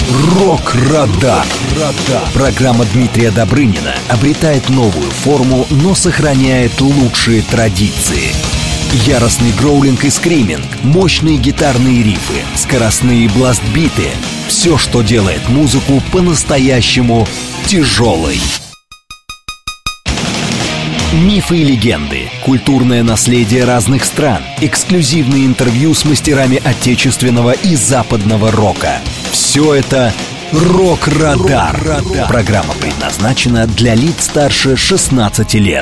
Рок-Радар. Программа Дмитрия Добрынина обретает новую форму, но сохраняет лучшие традиции. Яростный гроулинг и скриминг, мощные гитарные рифы, скоростные бластбиты — все, что делает музыку по-настоящему тяжелой. Мифы и легенды, культурное наследие разных стран, эксклюзивные интервью с мастерами отечественного и западного рока. Все это «Рок-Радар». Программа предназначена для лиц старше 16 лет.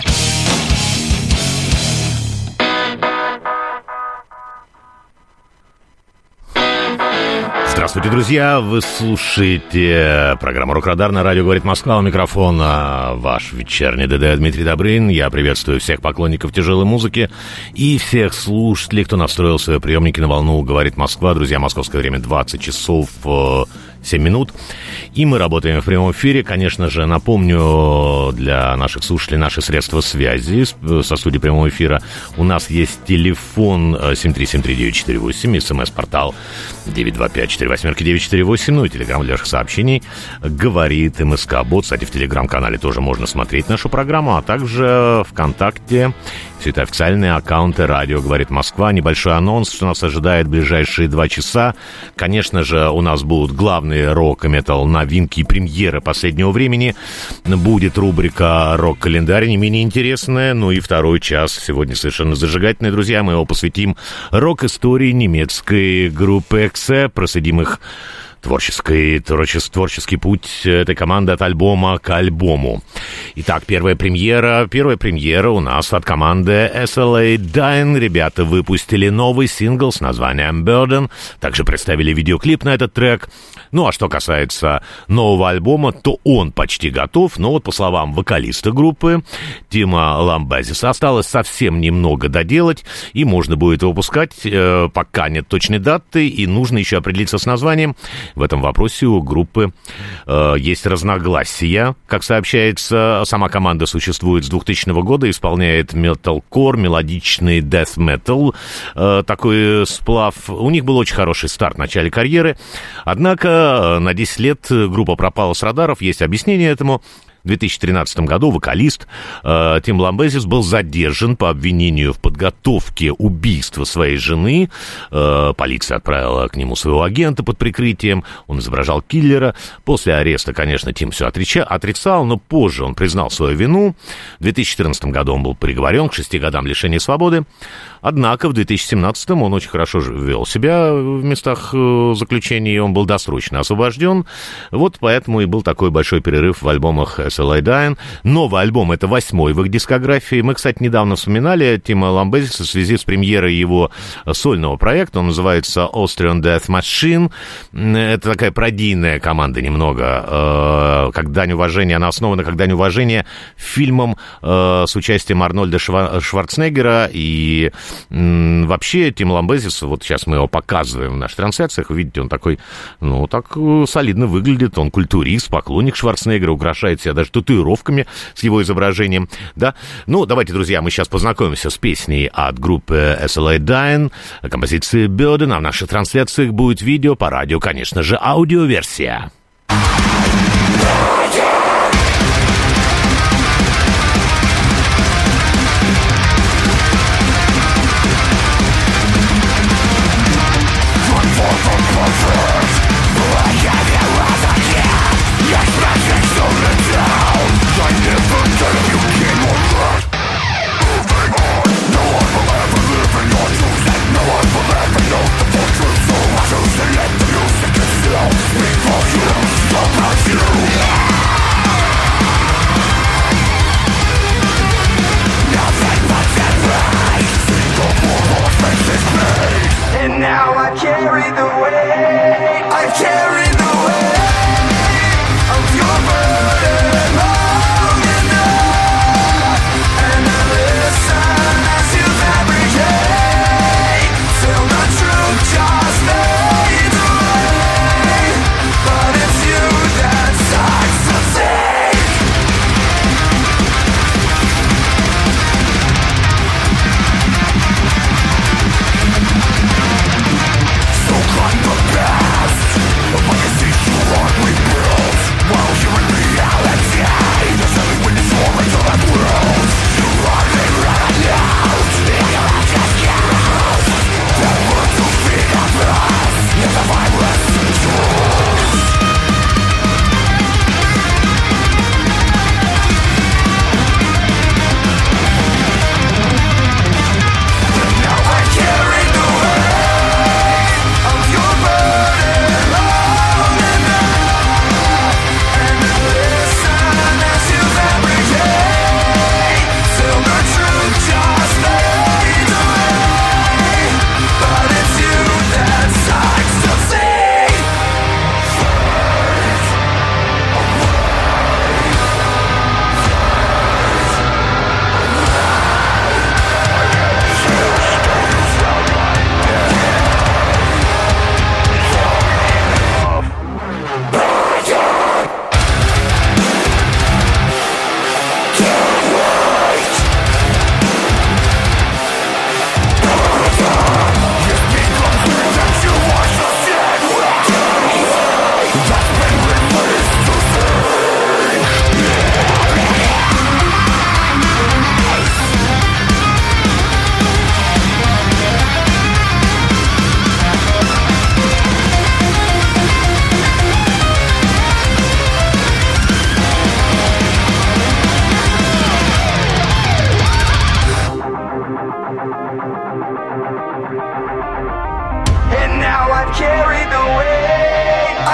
Здравствуйте, друзья! Вы слушаете программу «Рок-Радар» на радио «Говорит Москва». У микрофона ваш вечерний ДД Дмитрий Добрынин. Я приветствую всех поклонников тяжелой музыки и всех слушателей, кто настроил свои приемники на волну «Говорит Москва». Друзья, московское время 20 часов 7 минут. И мы работаем в прямом эфире. Конечно же, напомню для наших слушателей наши средства связи со студией прямого эфира. У нас есть телефон 7373948, смс-портал 925-48-948, ну и телеграм для ваших сообщений «Говорит МСК-бот». Кстати, в телеграм-канале тоже можно смотреть нашу программу, а также ВКонтакте. Все это официальные аккаунты «Радио Говорит Москва». Небольшой анонс, что нас ожидает в ближайшие 2 часа. Конечно же, у нас будут главные рок и метал новинки и премьеры последнего времени. Будет рубрика «Рок-календарь», не менее интересная. Ну и второй час сегодня совершенно зажигательный, друзья. Мы его посвятим рок-истории немецкой группы «Эксе». Проследим их творческий путь этой команды от альбома к альбому. Итак, первая премьера у нас от команды SLA Dying. Ребята выпустили новый сингл с названием Burden. Также представили видеоклип на этот трек. Ну, а что касается нового альбома, то он почти готов. Но вот по словам вокалиста группы Тима Ламбезиса, осталось совсем немного доделать, и можно будет выпускать, пока нет точной даты, и нужно еще определиться с названием. В этом вопросе у группы есть разногласия. Как сообщается, сама команда существует с 2000 года, исполняет металкор, мелодичный death metal, такой сплав. У них был очень хороший старт в начале карьеры, однако на 10 лет группа пропала с радаров, есть объяснение этому. В 2013 году вокалист Тим Ламбезис был задержан по обвинению в подготовке убийства своей жены. Полиция отправила к нему своего агента под прикрытием. Он изображал киллера. После ареста, конечно, Тим все отрицал, но позже он признал свою вину. В 2014 году он был приговорен к 6 годам лишения свободы. Однако в 2017 он очень хорошо вел себя в местах заключения, и он был досрочно освобожден. Вот поэтому и был такой большой перерыв в альбомах SLA Dying. Новый альбом — это 8-й в их дискографии. Мы, кстати, недавно вспоминали Тима Ламбезиса в связи с премьерой его сольного проекта. Он называется Austrian Death Machine. Это такая пародийная команда немного. Как дань уважения, она основана как дань уважения фильмом с участием Арнольда Шварценеггера. И вообще Тим Ламбезис, вот сейчас мы его показываем в наших трансляциях, вы видите, он такой, ну, так солидно выглядит. Он культурист, поклонник Шварценеггера, украшает себя даже татуировками с его изображением, да. Ну, давайте, друзья, мы сейчас познакомимся с песней от группы SLA Dying, композиции Burden, а в наших трансляциях будет видео, по радио, конечно же, аудиоверсия. Speak for you, don't you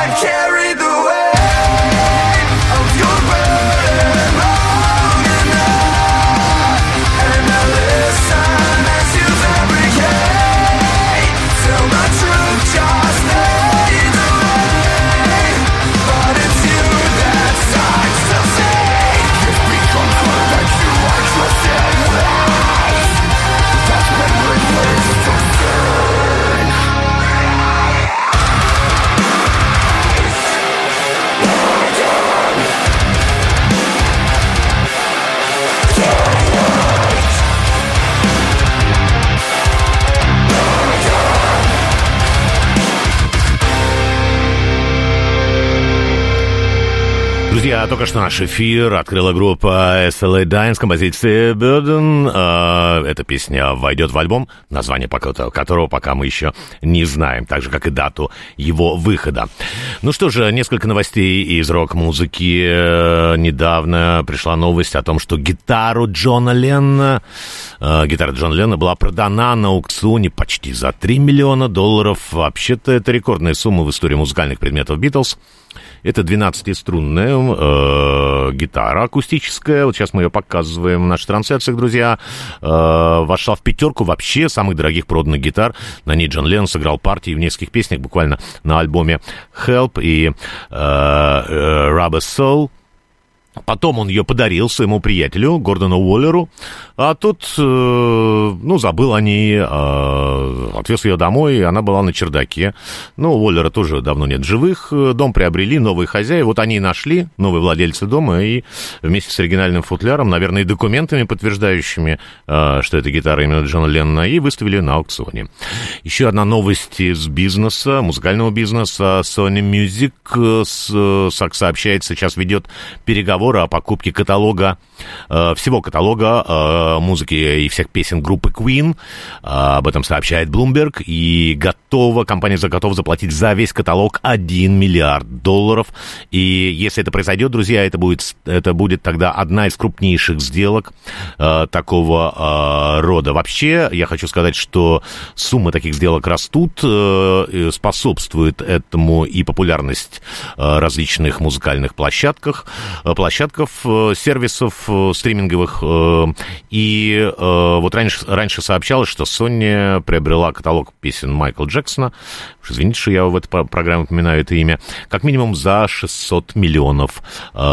Друзья, только что наш эфир открыла группа SLA Dying с композицией Burden. Эта песня войдет в альбом, название которого пока мы еще не знаем, так же, как и дату его выхода. Ну что же, несколько новостей из рок-музыки. Недавно пришла новость о том, что гитара Джона Леннона была продана на аукционе почти за $3 миллиона. Вообще-то это рекордная сумма в истории музыкальных предметов Beatles. Это 12-струнная гитара акустическая. Вот сейчас мы ее показываем в наших трансляциях, друзья. Вошла в пятерку вообще самых дорогих проданных гитар. На ней Джон Леннон сыграл партии в нескольких песнях, буквально на альбоме Help и Rubber Soul. Потом он ее подарил своему приятелю Гордону Уоллеру, а тут, забыл о ней, отвез ее домой, и она была на чердаке. Ну, Уоллера тоже давно нет в живых, дом приобрели, новые хозяева, вот они и нашли, новые владельцы дома, и вместе с оригинальным футляром, наверное, и документами, подтверждающими, что это гитара именно Джона Леннона, и выставили на аукционе. Еще одна новость из бизнеса, музыкального бизнеса. Sony Music, сообщает, сейчас ведет переговоры о покупке каталога, всего каталога музыки и всех песен группы Queen. Об этом сообщает Bloomberg. И компания готова заплатить за весь каталог $1 миллиард. И если это произойдет, друзья, это будет тогда одна из крупнейших сделок такого рода. Вообще, я хочу сказать, что суммы таких сделок растут, способствует этому и популярность различных музыкальных площадков, сервисов стриминговых. И вот раньше сообщалось, что Sony приобрела каталог песен Майкла Джексона. Извините, что я в этой программе упоминаю это имя. Как минимум за $600 миллионов.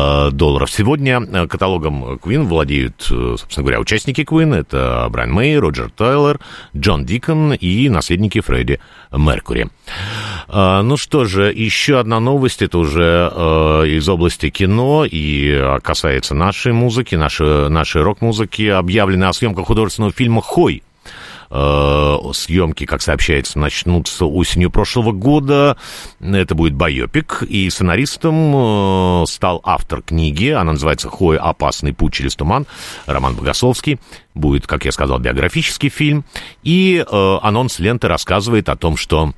Сегодня каталогом Queen владеют, собственно говоря, участники Queen. Это Брайан Мэй, Роджер Тейлор, Джон Дикон и наследники Фредди Меркьюри. Ну что же, еще одна новость. Это уже из области кино и касается нашей музыки, нашей рок-музыки. Объявлено о съемках художественного фильма «Хой». Съемки, как сообщается, начнутся осенью прошлого года. Это будет байопик, и сценаристом стал автор книги. Она называется «Хой. Опасный путь через туман». Роман Богословский. Будет, как я сказал, биографический фильм. И анонс ленты рассказывает о том, что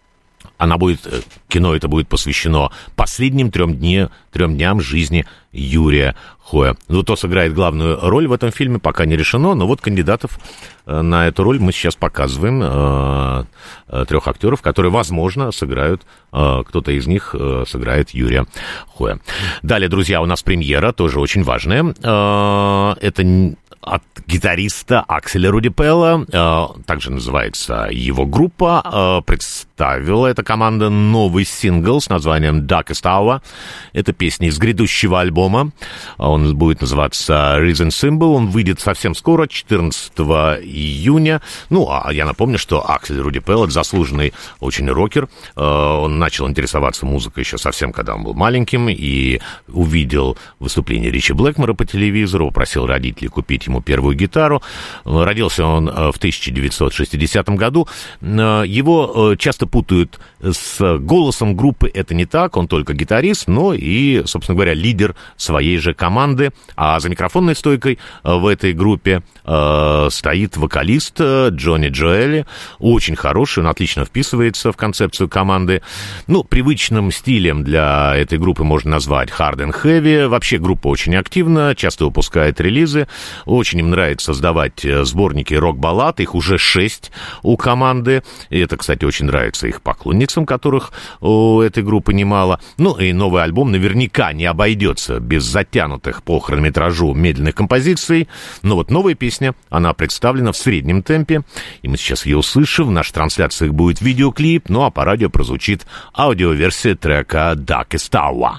кино это будет посвящено последним 3 дням жизни Юрия Хоя. Кто сыграет главную роль в этом фильме, пока не решено, но вот кандидатов на эту роль мы сейчас показываем. 3 актеров, которые, возможно, сыграют, кто-то из них сыграет Юрия Хоя. Далее, друзья, у нас премьера, тоже очень важная. Это от гитариста Акселя Руди Пелла, также называется его группа, представила эта команда новый сингл с названием Darkest Hour. Это песня из грядущего альбома, он будет называться Reason Symbol, он выйдет совсем скоро, 14 июня. Ну, а я напомню, что Аксель Руди Пелл — это заслуженный очень рокер, он начал интересоваться музыкой еще совсем, когда он был маленьким, и увидел выступление Ричи Блэкмора по телевизору, попросил родителей купить ему первую гитару. Родился он в 1960 году. Его часто путают с голосом группы. Это не так, он только гитарист, но и, собственно говоря, лидер своей же команды. А за микрофонной стойкой в этой группе стоит вокалист Джонни Джоэли. Очень хороший, он отлично вписывается в концепцию команды. Ну, привычным стилем для этой группы можно назвать Hard and Heavy. Вообще группа очень активна, часто выпускает релизы. очень им нравится создавать сборники рок-баллад. Их уже 6 у команды. И это, кстати, очень нравится их поклонницам, которых у этой группы немало. Ну, и новый альбом наверняка не обойдется без затянутых по хронометражу медленных композиций. Но вот новая песня, она представлена в среднем темпе. И мы сейчас ее услышим. В нашей трансляции будет видеоклип. Ну, а по радио прозвучит аудиоверсия трека «Darkest Hour».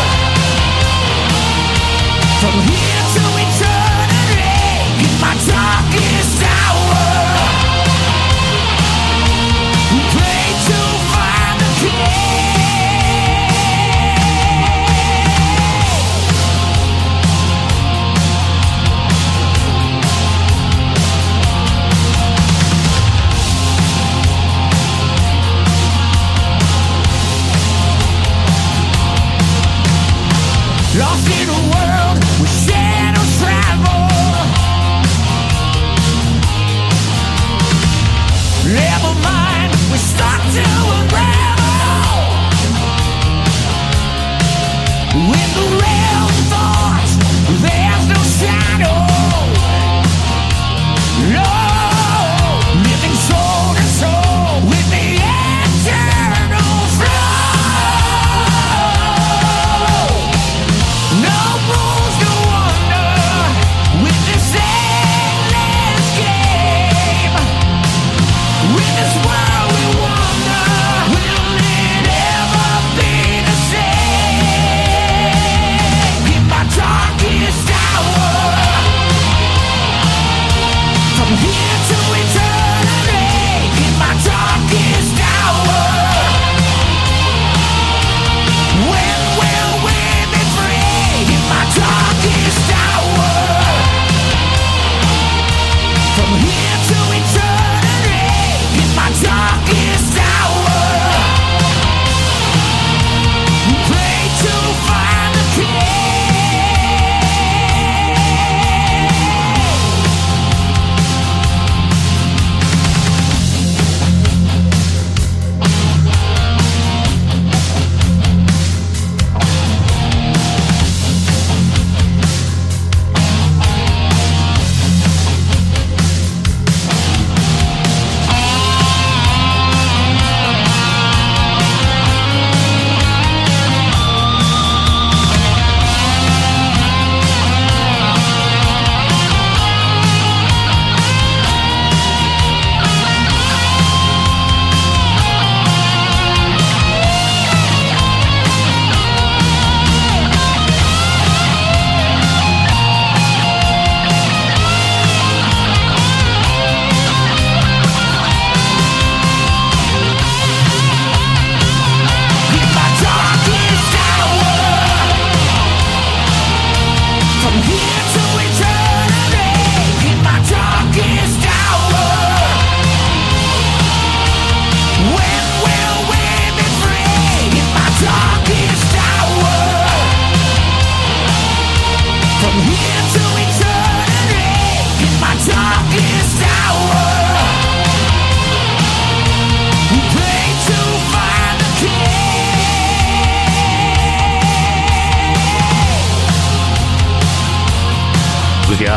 From here to eternity, in my time.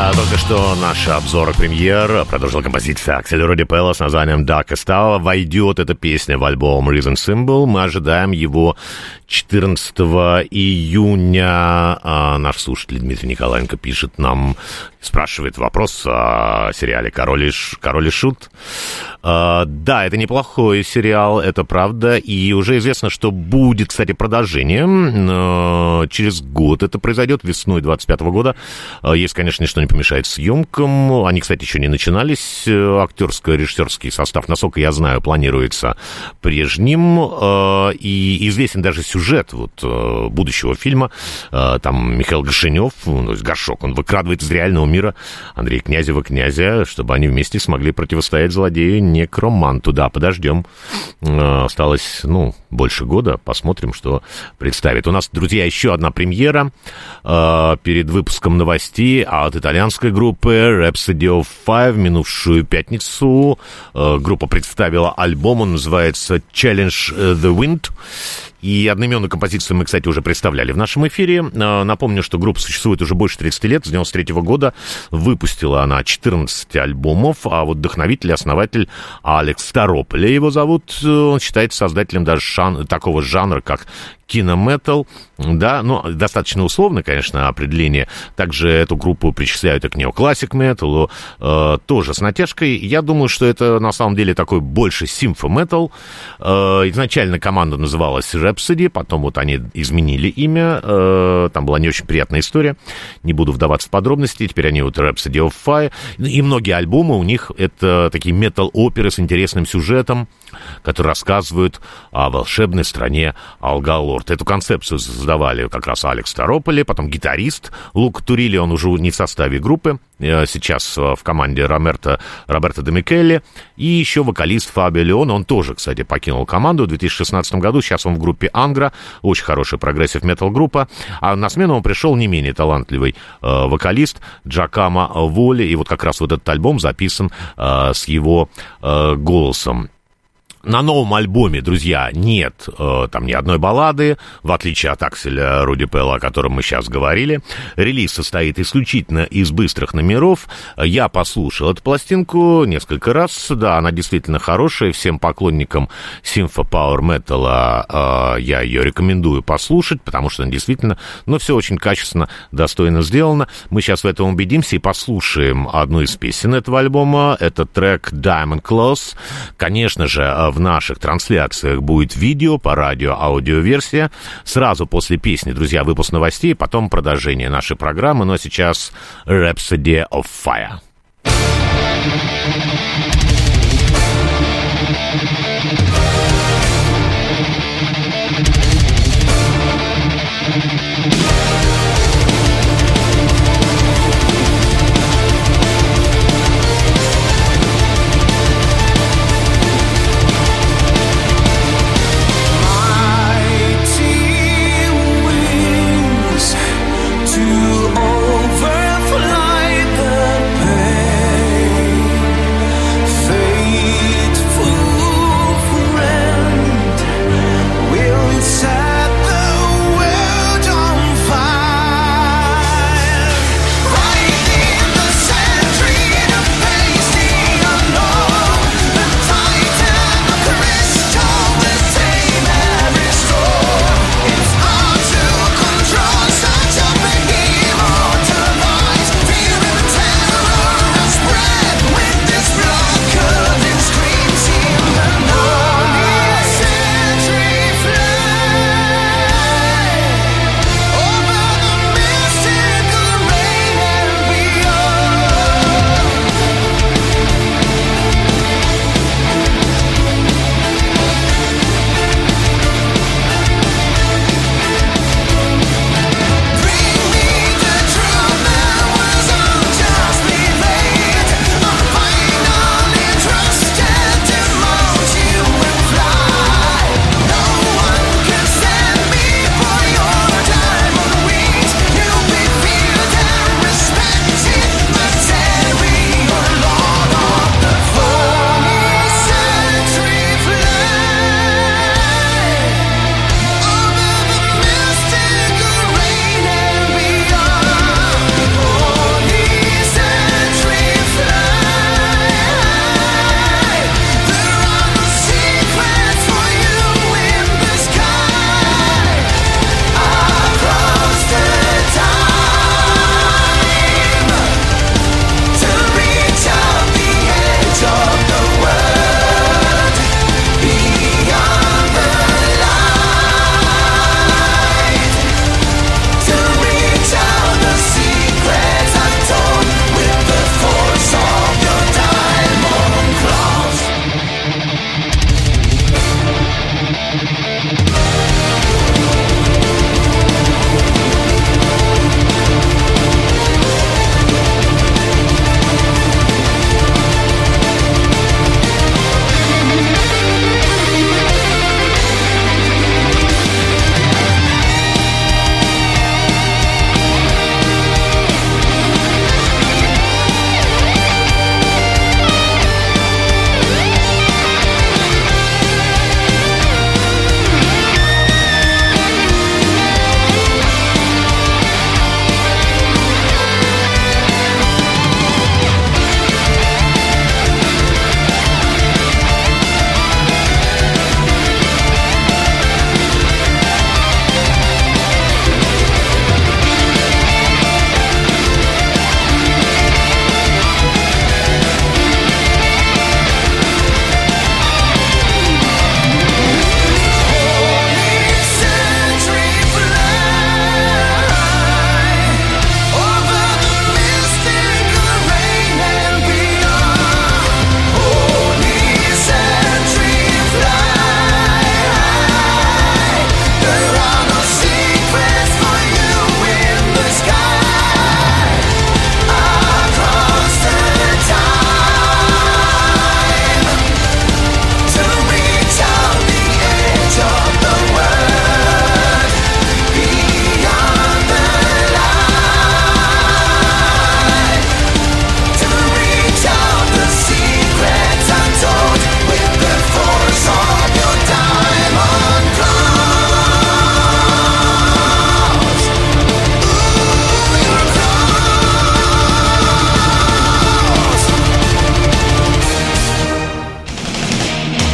Только что наш обзор премьер продолжила композиция Акселя Руди Пелла с названием «Darkest Hour». Войдет эта песня в альбом Rhythm Symbol. Мы ожидаем его 14 июня. Наш слушатель Дмитрий Николаенко пишет нам, спрашивает вопрос о сериале «Король и Шут». Да, это неплохой сериал, это правда. И уже известно, что будет, кстати, продолжение. Через год это произойдет, весной 2025 года. Есть, конечно, ничто не помешает съемкам. Они, кстати, еще не начинались. Актерско-режиссерский состав, насколько я знаю, планируется прежним. И известен даже сюжет будущего фильма. Там Михаил Гошенев, то есть Горшок, он выкрадывает из реального мира Андрея Князева, князя, чтобы они вместе смогли противостоять злодею-некроманту. Да, подождем. Осталось, больше года. Посмотрим, что представит. У нас, друзья, еще одна премьера перед выпуском новостей от итальянской группы Rhapsody of Fire. В минувшую пятницу группа представила альбом, он называется Challenge the Wind. И одноименную композицию мы, кстати, уже представляли в нашем эфире. Напомню, что группа существует уже больше 30 лет. С 93 года выпустила она 14 альбомов. А вот вдохновитель, основатель Алекс Старополи его зовут. Он считается создателем даже такого жанра, как кинометал, да, достаточно условно, конечно, определение. Также эту группу причисляют и к неоклассик металу, тоже с натяжкой. Я думаю, что это на самом деле такой больше симфо-метал. Изначально команда называлась Rhapsody, потом они изменили имя, там была не очень приятная история, не буду вдаваться в подробности, теперь они Rhapsody of Fire, и многие альбомы у них это такие метал-оперы с интересным сюжетом, которые рассказывают о волшебной стране Алгалор. Эту концепцию создавали как раз Алекс Старополи, потом гитарист Лука Турили, он уже не в составе группы, сейчас в команде Роберто де Микеле, и еще вокалист Фабио Леон, он тоже, кстати, покинул команду в 2016 году, сейчас он в группе Ангра, очень хорошая прогрессив-метал-группа, а на смену он пришел не менее талантливый вокалист Джакомо Воли, и вот как раз вот этот альбом записан с его голосом. На новом альбоме, друзья, нет там ни одной баллады, в отличие от Акселя Руди Пелла, о котором мы сейчас говорили. Релиз состоит исключительно из быстрых номеров. Я послушал эту пластинку несколько раз. Да, она действительно хорошая. Всем поклонникам симфо-пауэр-металла я ее рекомендую послушать, потому что она действительно, все очень качественно, достойно сделано. Мы сейчас в этом убедимся и послушаем одну из песен этого альбома. Это трек Diamond Claws. Конечно же, в наших трансляциях будет видео, по радио аудиоверсия. Сразу после песни, друзья, выпуск новостей, потом продолжение нашей программы. Но сейчас Rhapsody of Fire. Set the world on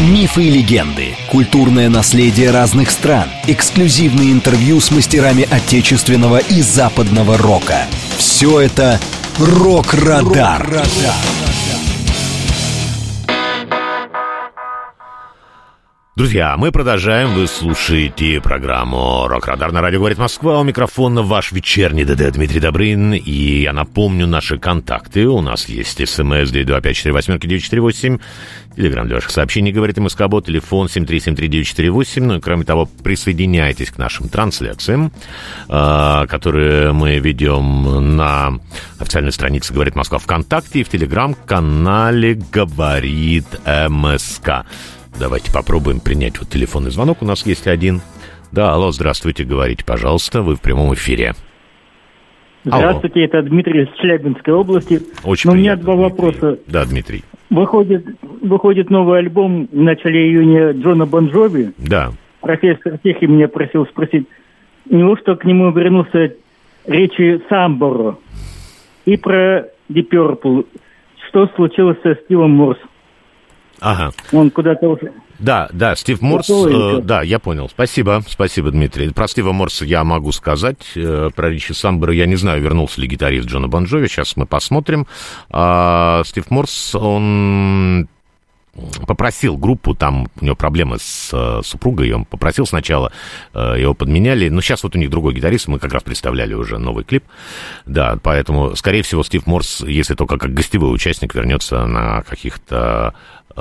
Мифы и легенды, культурное наследие разных стран, эксклюзивные интервью с мастерами отечественного и западного рока. Все это «Рок-Радар». Друзья, мы продолжаем. Вы слушаете программу «Рок-Радар» на радио «Говорит Москва». У микрофона ваш вечерний ДД Дмитрий Добрынин. И я напомню наши контакты. У нас есть СМС 925-48-948. Телеграм для ваших сообщений «Говорит МСК-бот». Телефон 7373948. Ну и кроме того, присоединяйтесь к нашим трансляциям, которые мы ведем на официальной странице «Говорит Москва» ВКонтакте и в Телеграм-канале «Говорит МСК». Давайте попробуем принять вот телефонный звонок. У нас есть один. Да, алло, здравствуйте, говорите, пожалуйста, вы в прямом эфире. Здравствуйте, это Дмитрий из Челябинской области. Очень приятно, у меня два вопроса. Да, Дмитрий. Выходит новый альбом в начале июня Джона Бон Джови. Да. Профессор Техи меня просил спросить, неужто к нему вернулся речи Самборо и про Deep Purple. Что случилось со Стивом Морс? Ага. Он куда-то уже... Да, Стив Морс, да, я понял. Спасибо, Дмитрий. Про Стива Морса я могу сказать, про Ричи Самборо я не знаю, вернулся ли гитарист Джона Бон Джови, сейчас мы посмотрим. Стив Морс, он попросил группу, там у него проблемы с супругой, он попросил сначала, его подменяли, но сейчас вот у них другой гитарист, мы как раз представляли уже новый клип, да, поэтому, скорее всего, Стив Морс, если только как гостевой участник, вернется на каких-то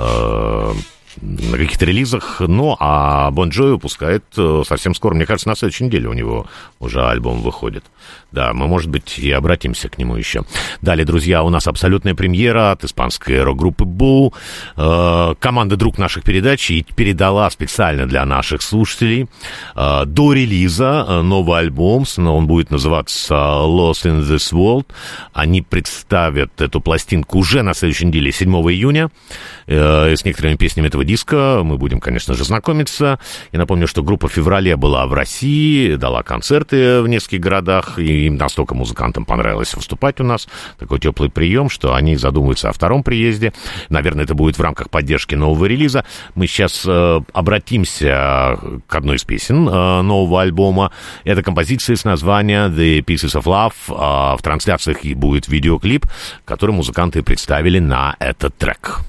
релизах, ну, а Бон Джови выпускает совсем скоро, мне кажется, на следующей неделе у него уже альбом выходит. Да, мы, может быть, и обратимся к нему еще. Далее, друзья, у нас абсолютная премьера от испанской рок-группы Бу. Команда «Друг» наших передач и передала специально для наших слушателей до релиза новый альбом, он будет называться Lost in This World. Они представят эту пластинку уже на следующей неделе, 7 июня, с некоторыми песнями этого диска. Мы будем, конечно же, знакомиться. Я напомню, что группа в феврале была в России, дала концерты в нескольких городах, и им настолько музыкантам понравилось выступать у нас. Такой теплый прием, что они задумываются о втором приезде. Наверное, это будет в рамках поддержки нового релиза. Мы сейчас обратимся к одной из песен нового альбома. Это композиция с названием The Pieces of Love. В трансляциях и будет видеоклип, который музыканты представили на этот трек.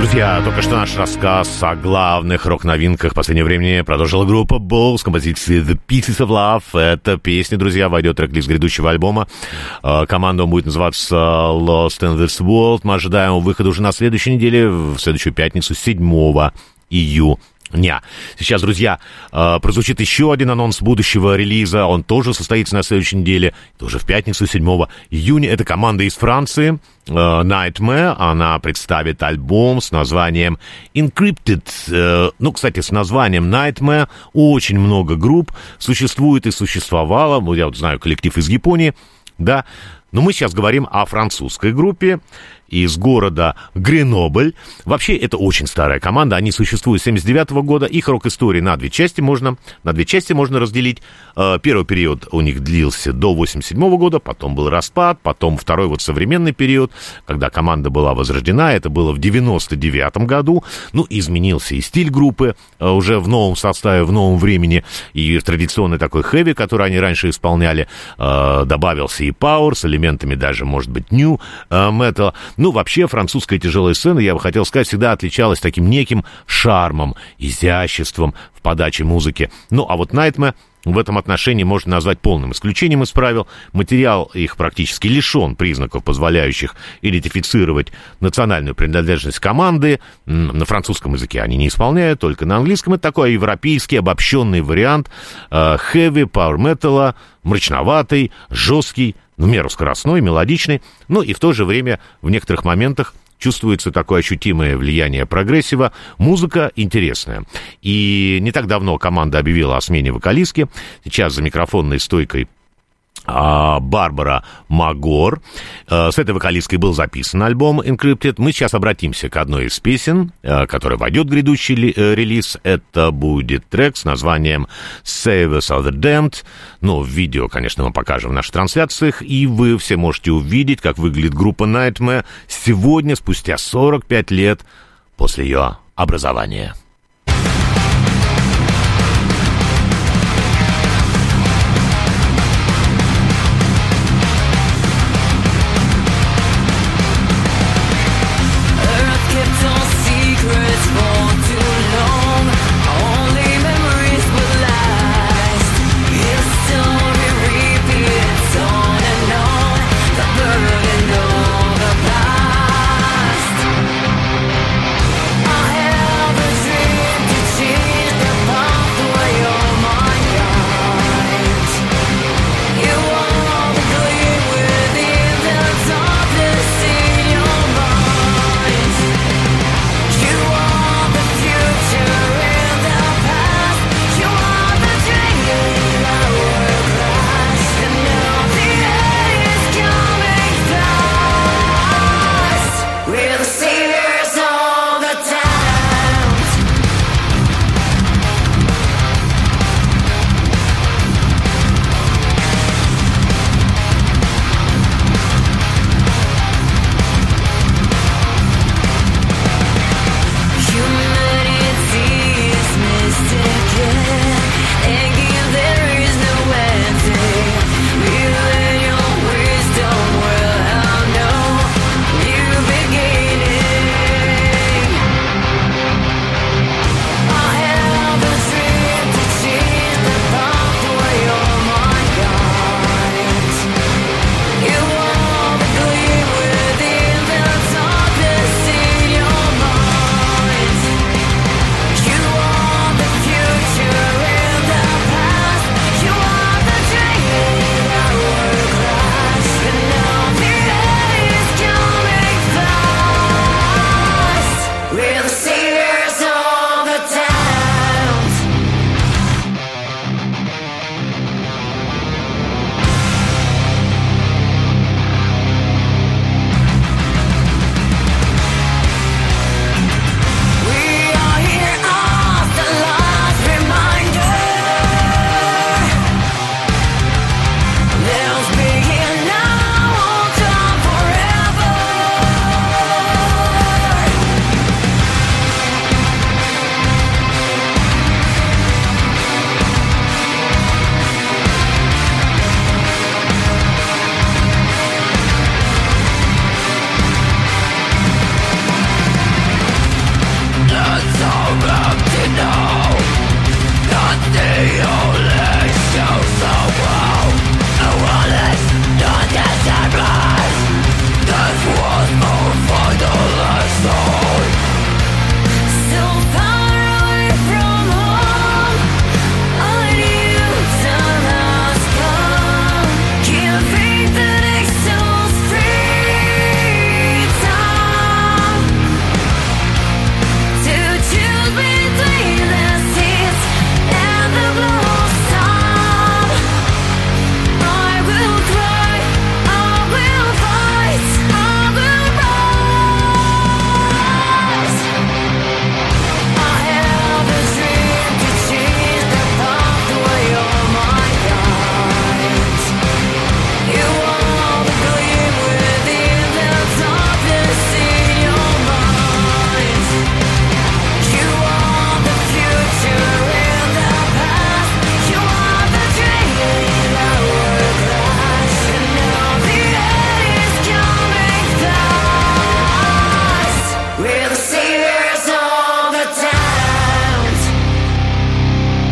Друзья, только что наш рассказ о главных рок-новинках последнего времени продолжила группа Balls с композицией The Pieces of Love. Эта песня, друзья, войдет в трек-лист грядущего альбома. Команда будет называться Lost in This World. Мы ожидаем выхода уже на следующей неделе, в следующую пятницу, 7 июня. Сейчас, друзья, прозвучит еще один анонс будущего релиза. Он тоже состоится на следующей неделе, тоже в пятницу, 7 июня. Это команда из Франции, Nightmare. Она представит альбом с названием Encrypted. Кстати, с названием Nightmare очень много групп существует и существовало. Я вот знаю коллектив из Японии, да. Но мы сейчас говорим о французской группе из города Гренобль. Вообще, это очень старая команда. Они существуют с 1979 года. Их рок-истории на две части можно разделить. Первый период у них длился до 1987 года, потом был распад, потом второй современный период, когда команда была возрождена. Это было в 1999 году. Изменился и стиль группы уже в новом составе, в новом времени. И в традиционный такой хэви, который они раньше исполняли, добавился и пауэр с элементами даже, может быть, нью метал. Вообще, французская тяжелая сцена, я бы хотел сказать, всегда отличалась таким неким шармом, изяществом в подаче музыки. А вот Nightmare в этом отношении можно назвать полным исключением из правил. Материал их практически лишен признаков, позволяющих идентифицировать национальную принадлежность команды. На французском языке они не исполняют, только на английском. Это такой европейский обобщенный вариант хэви, пауэр-металла, мрачноватый, жесткий, в меру скоростной, мелодичный, и в то же время в некоторых моментах чувствуется такое ощутимое влияние прогрессива. Музыка интересная. И не так давно команда объявила о смене вокалистки. Сейчас за микрофонной стойкой Барбара Магор. С этой вокалисткой был записан альбом Encrypted. Мы сейчас обратимся к одной из песен, которая войдет в грядущий релиз. Это будет трек с названием Save Us of the Damned. В видео, конечно, мы покажем в наших трансляциях, и вы все можете увидеть, как выглядит группа Nightmare сегодня, спустя 45 лет после ее образования. I have a dream.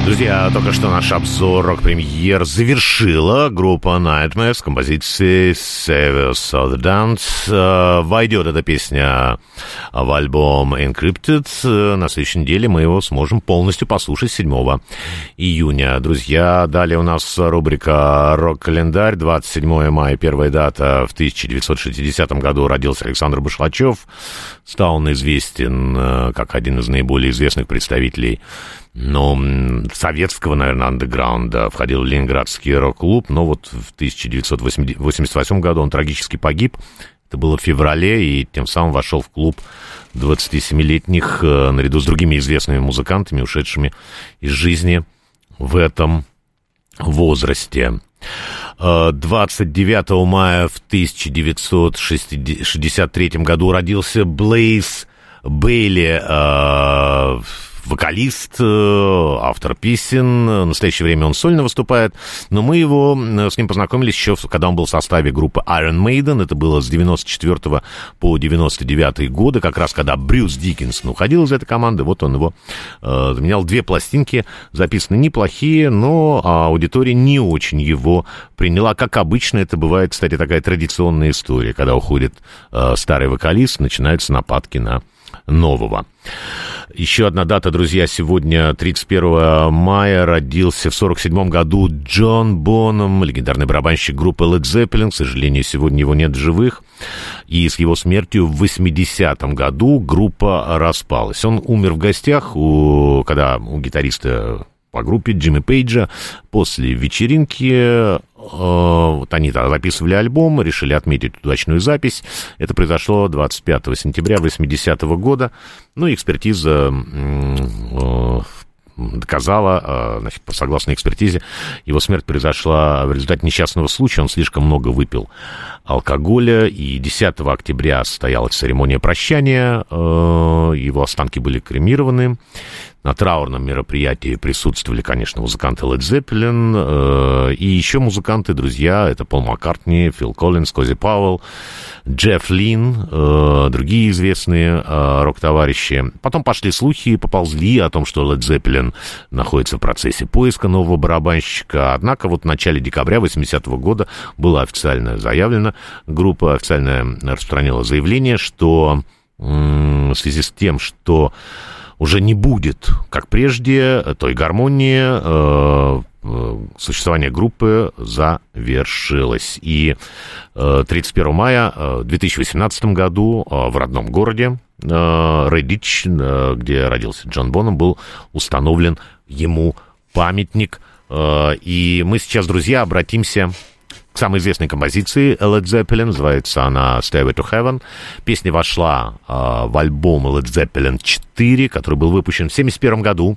Друзья, только что наш обзор рок-премьер завершила группа Nightmare с композицией Saviors of the Dance. Войдет эта песня в альбом Encrypted. На следующей неделе мы его сможем полностью послушать 7 июня. Друзья, далее у нас рубрика «Рок-календарь». 27 мая, первая дата. В 1960 году родился Александр Башлачев. Стал он известен как один из наиболее известных представителей советского, наверное, андеграунда. Входил в Ленинградский рок-клуб, но вот в 1988 году он трагически погиб. Это было в феврале, и тем самым вошел в клуб 27-летних наряду с другими известными музыкантами, ушедшими из жизни в этом возрасте. 29 мая в 1963 году родился Блейз Бейли, вокалист, автор песен. В настоящее время он сольно выступает, но мы с ним познакомились еще, когда он был в составе группы Iron Maiden. Это было с 94 по 99 годы, как раз когда Брюс Диккинсон уходил из этой команды. Вот он его заменял. 2 пластинки записаны неплохие, но аудитория не очень его приняла. Как обычно, это бывает, кстати, такая традиционная история. Когда уходит старый вокалист, начинаются нападки на нового. Еще одна дата, друзья, сегодня, 31 мая, родился в 1947 году Джон Бонхэм, легендарный барабанщик группы Led Zeppelin. К сожалению, сегодня его нет в живых. И с его смертью в 80-м году группа распалась. Он умер в гостях, когда у гитариста по группе Джимми Пейджа после вечеринки. Вот они записывали альбом, решили отметить удачную запись. Это произошло 25 сентября 80-го года. Ну, экспертиза доказала, значит, согласно экспертизе, его смерть произошла в результате несчастного случая. Он слишком много выпил алкоголя, и 10 октября состоялась церемония прощания. Его останки были кремированы. На траурном мероприятии присутствовали, конечно, музыканты Led Zeppelin и еще музыканты, друзья, это Пол Маккартни, Фил Коллинз, Кози Пауэлл, Джефф Лин, другие известные рок-товарищи. Потом пошли слухи, поползли о том, что Led Zeppelin находится в процессе поиска нового барабанщика. Однако вот в начале декабря 80-го года было официально заявлено, группа официально распространила заявление, что в связи с тем, что уже не будет, как прежде, той гармонии, существование группы завершилось. И 31 мая в 2018 году в родном городе Реддич, где родился Джон Бонхэм, был установлен ему памятник. И мы сейчас, друзья, обратимся к самой известной композиции Led Zeppelin. Называется она Stairway to Heaven. Песня вошла в альбом Led Zeppelin 4, который был выпущен в 1971 году.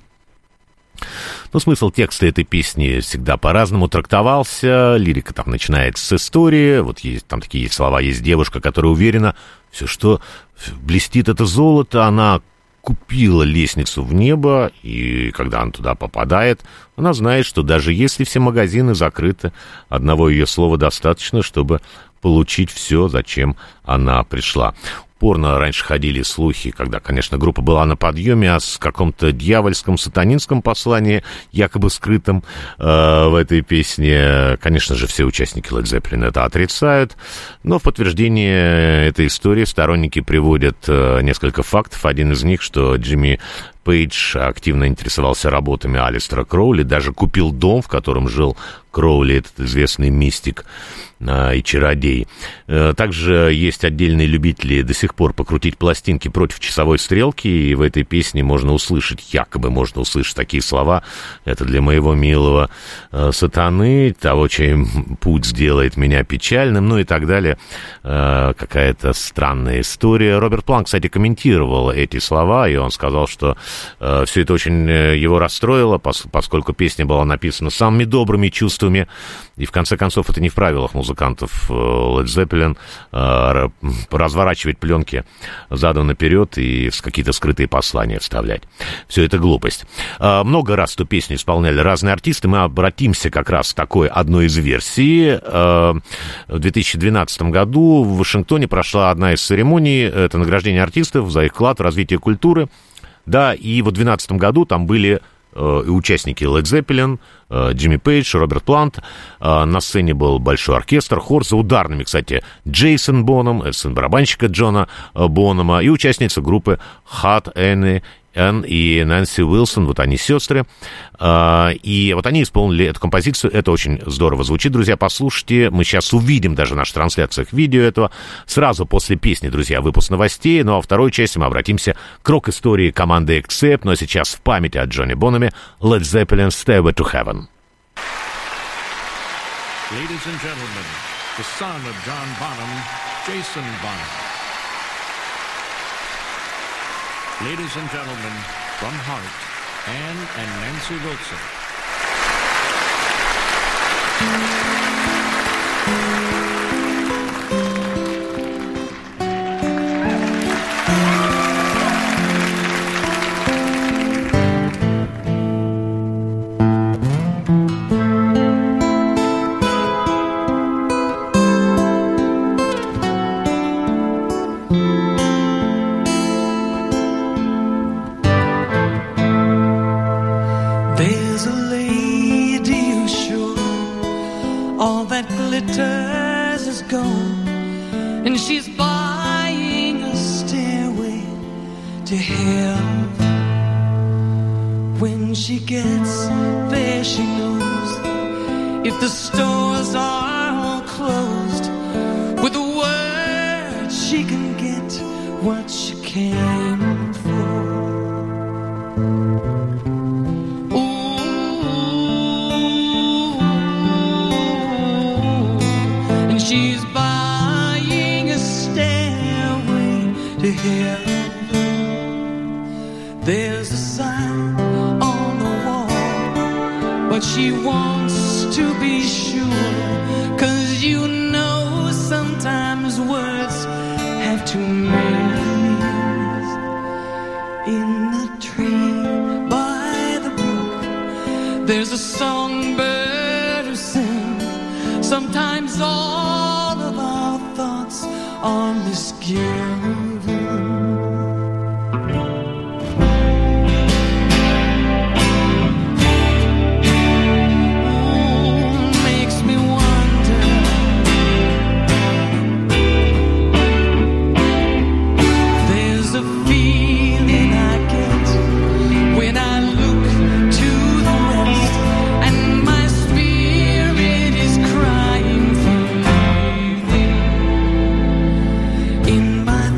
Но смысл текста этой песни всегда по-разному трактовался. Лирика там начинается с истории. Вот там такие есть слова. Есть девушка, которая уверена, все, что блестит, это золото. Она купила лестницу в небо, и когда она туда попадает, она знает, что даже если все магазины закрыты, одного ее слова достаточно, чтобы получить все, зачем она пришла. Упорно раньше ходили слухи, когда, конечно, группа была на подъеме, о каком-то дьявольском, сатанинском послании, якобы скрытом в этой песне. Конечно же, все участники Led Zeppelin это отрицают, но в подтверждение этой истории сторонники приводят несколько фактов. Один из них, что Джимми Пейдж активно интересовался работами Алистера Кроули, даже купил дом, в котором жил Кроули, этот известный мистик и чародей. Также есть отдельные любители до сих пор покрутить пластинки против часовой стрелки, и в этой песне можно услышать, якобы можно услышать такие слова: «Это для моего милого сатаны, того, чем путь сделает меня печальным», ну и так далее. Какая-то странная история. Роберт Плант, кстати, комментировал эти слова, и он сказал, что все это очень его расстроило, поскольку песня была написана самыми добрыми чувствами, и в конце концов это не в правилах музыкантов Led Zeppelin разворачивать пленки задом наперед и какие-то скрытые послания вставлять. Все это глупость. Много раз эту песню исполняли разные артисты. Мы обратимся как раз к такой одной из версий. В 2012 году в Вашингтоне прошла одна из церемоний. Это награждение артистов за их вклад в развитие культуры. Да, и в 2012 году там были участники Led Zeppelin, Джимми Пейдж, Роберт Плант. На сцене был большой оркестр, хор за ударными, кстати, Джейсон Боном, это сын барабанщика Джона Бонома, и участница группы Хат Энн и Нэнси Уилсон, вот они сестры, и вот они исполнили эту композицию, это очень здорово звучит, друзья, послушайте, мы сейчас увидим даже в наших трансляциях видео этого, сразу после песни, друзья, выпуск новостей, ну а во второй части мы обратимся к рок-истории команды Accept, но сейчас в памяти о Джоне Бономе Led Zeppelin Stairway to Heaven. Ladies and gentlemen, the son of John Bonham, Jason Bonham. Ladies and gentlemen, from Heart, Anne and Nancy Wilson. And she's buying a stairway to hell. When she gets there, she knows if the stores are all closed, with a word she can get what she came for. Ooh, and she's buying a stairway to heaven. There's a sign on the wall, but she wants to be sure, 'cause you know sometimes words have two meanings. In the tree by the brook, there's a songbird who sings. Sometimes all of our thoughts are misgiven. In my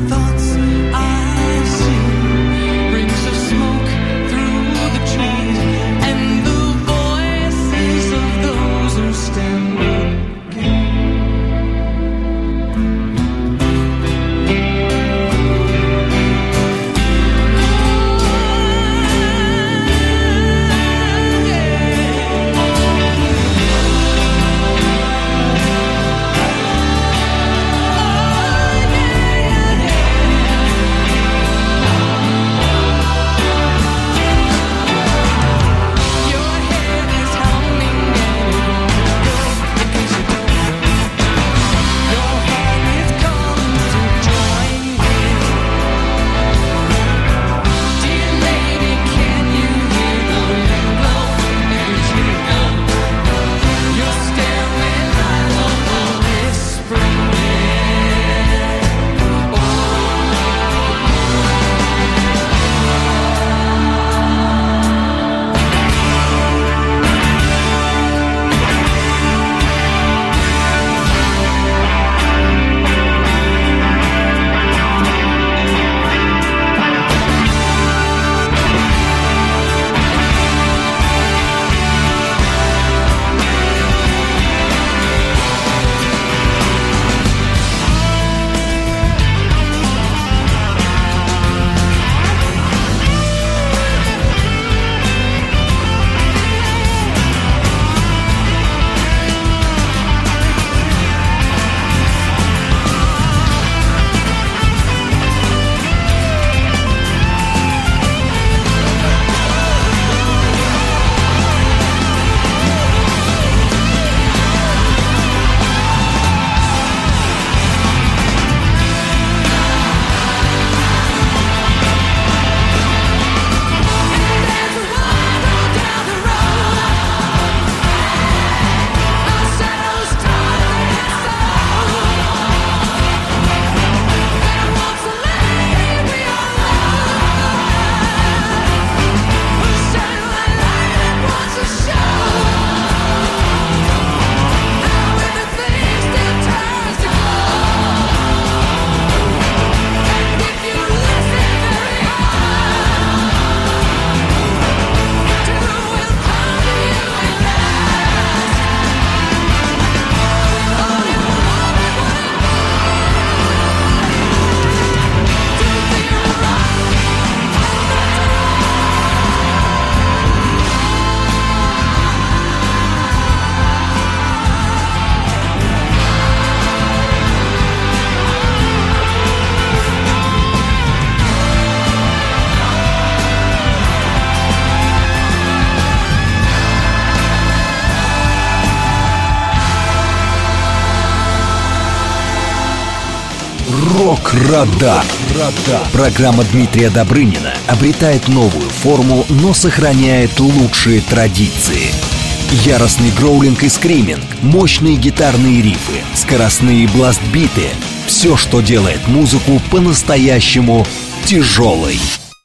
Рок-Радар. Программа Дмитрия Добрынина обретает новую форму, но сохраняет лучшие традиции. Яростный гроулинг и скриминг, мощные гитарные рифы, скоростные бласт-биты — все, что делает музыку по-настоящему тяжелой.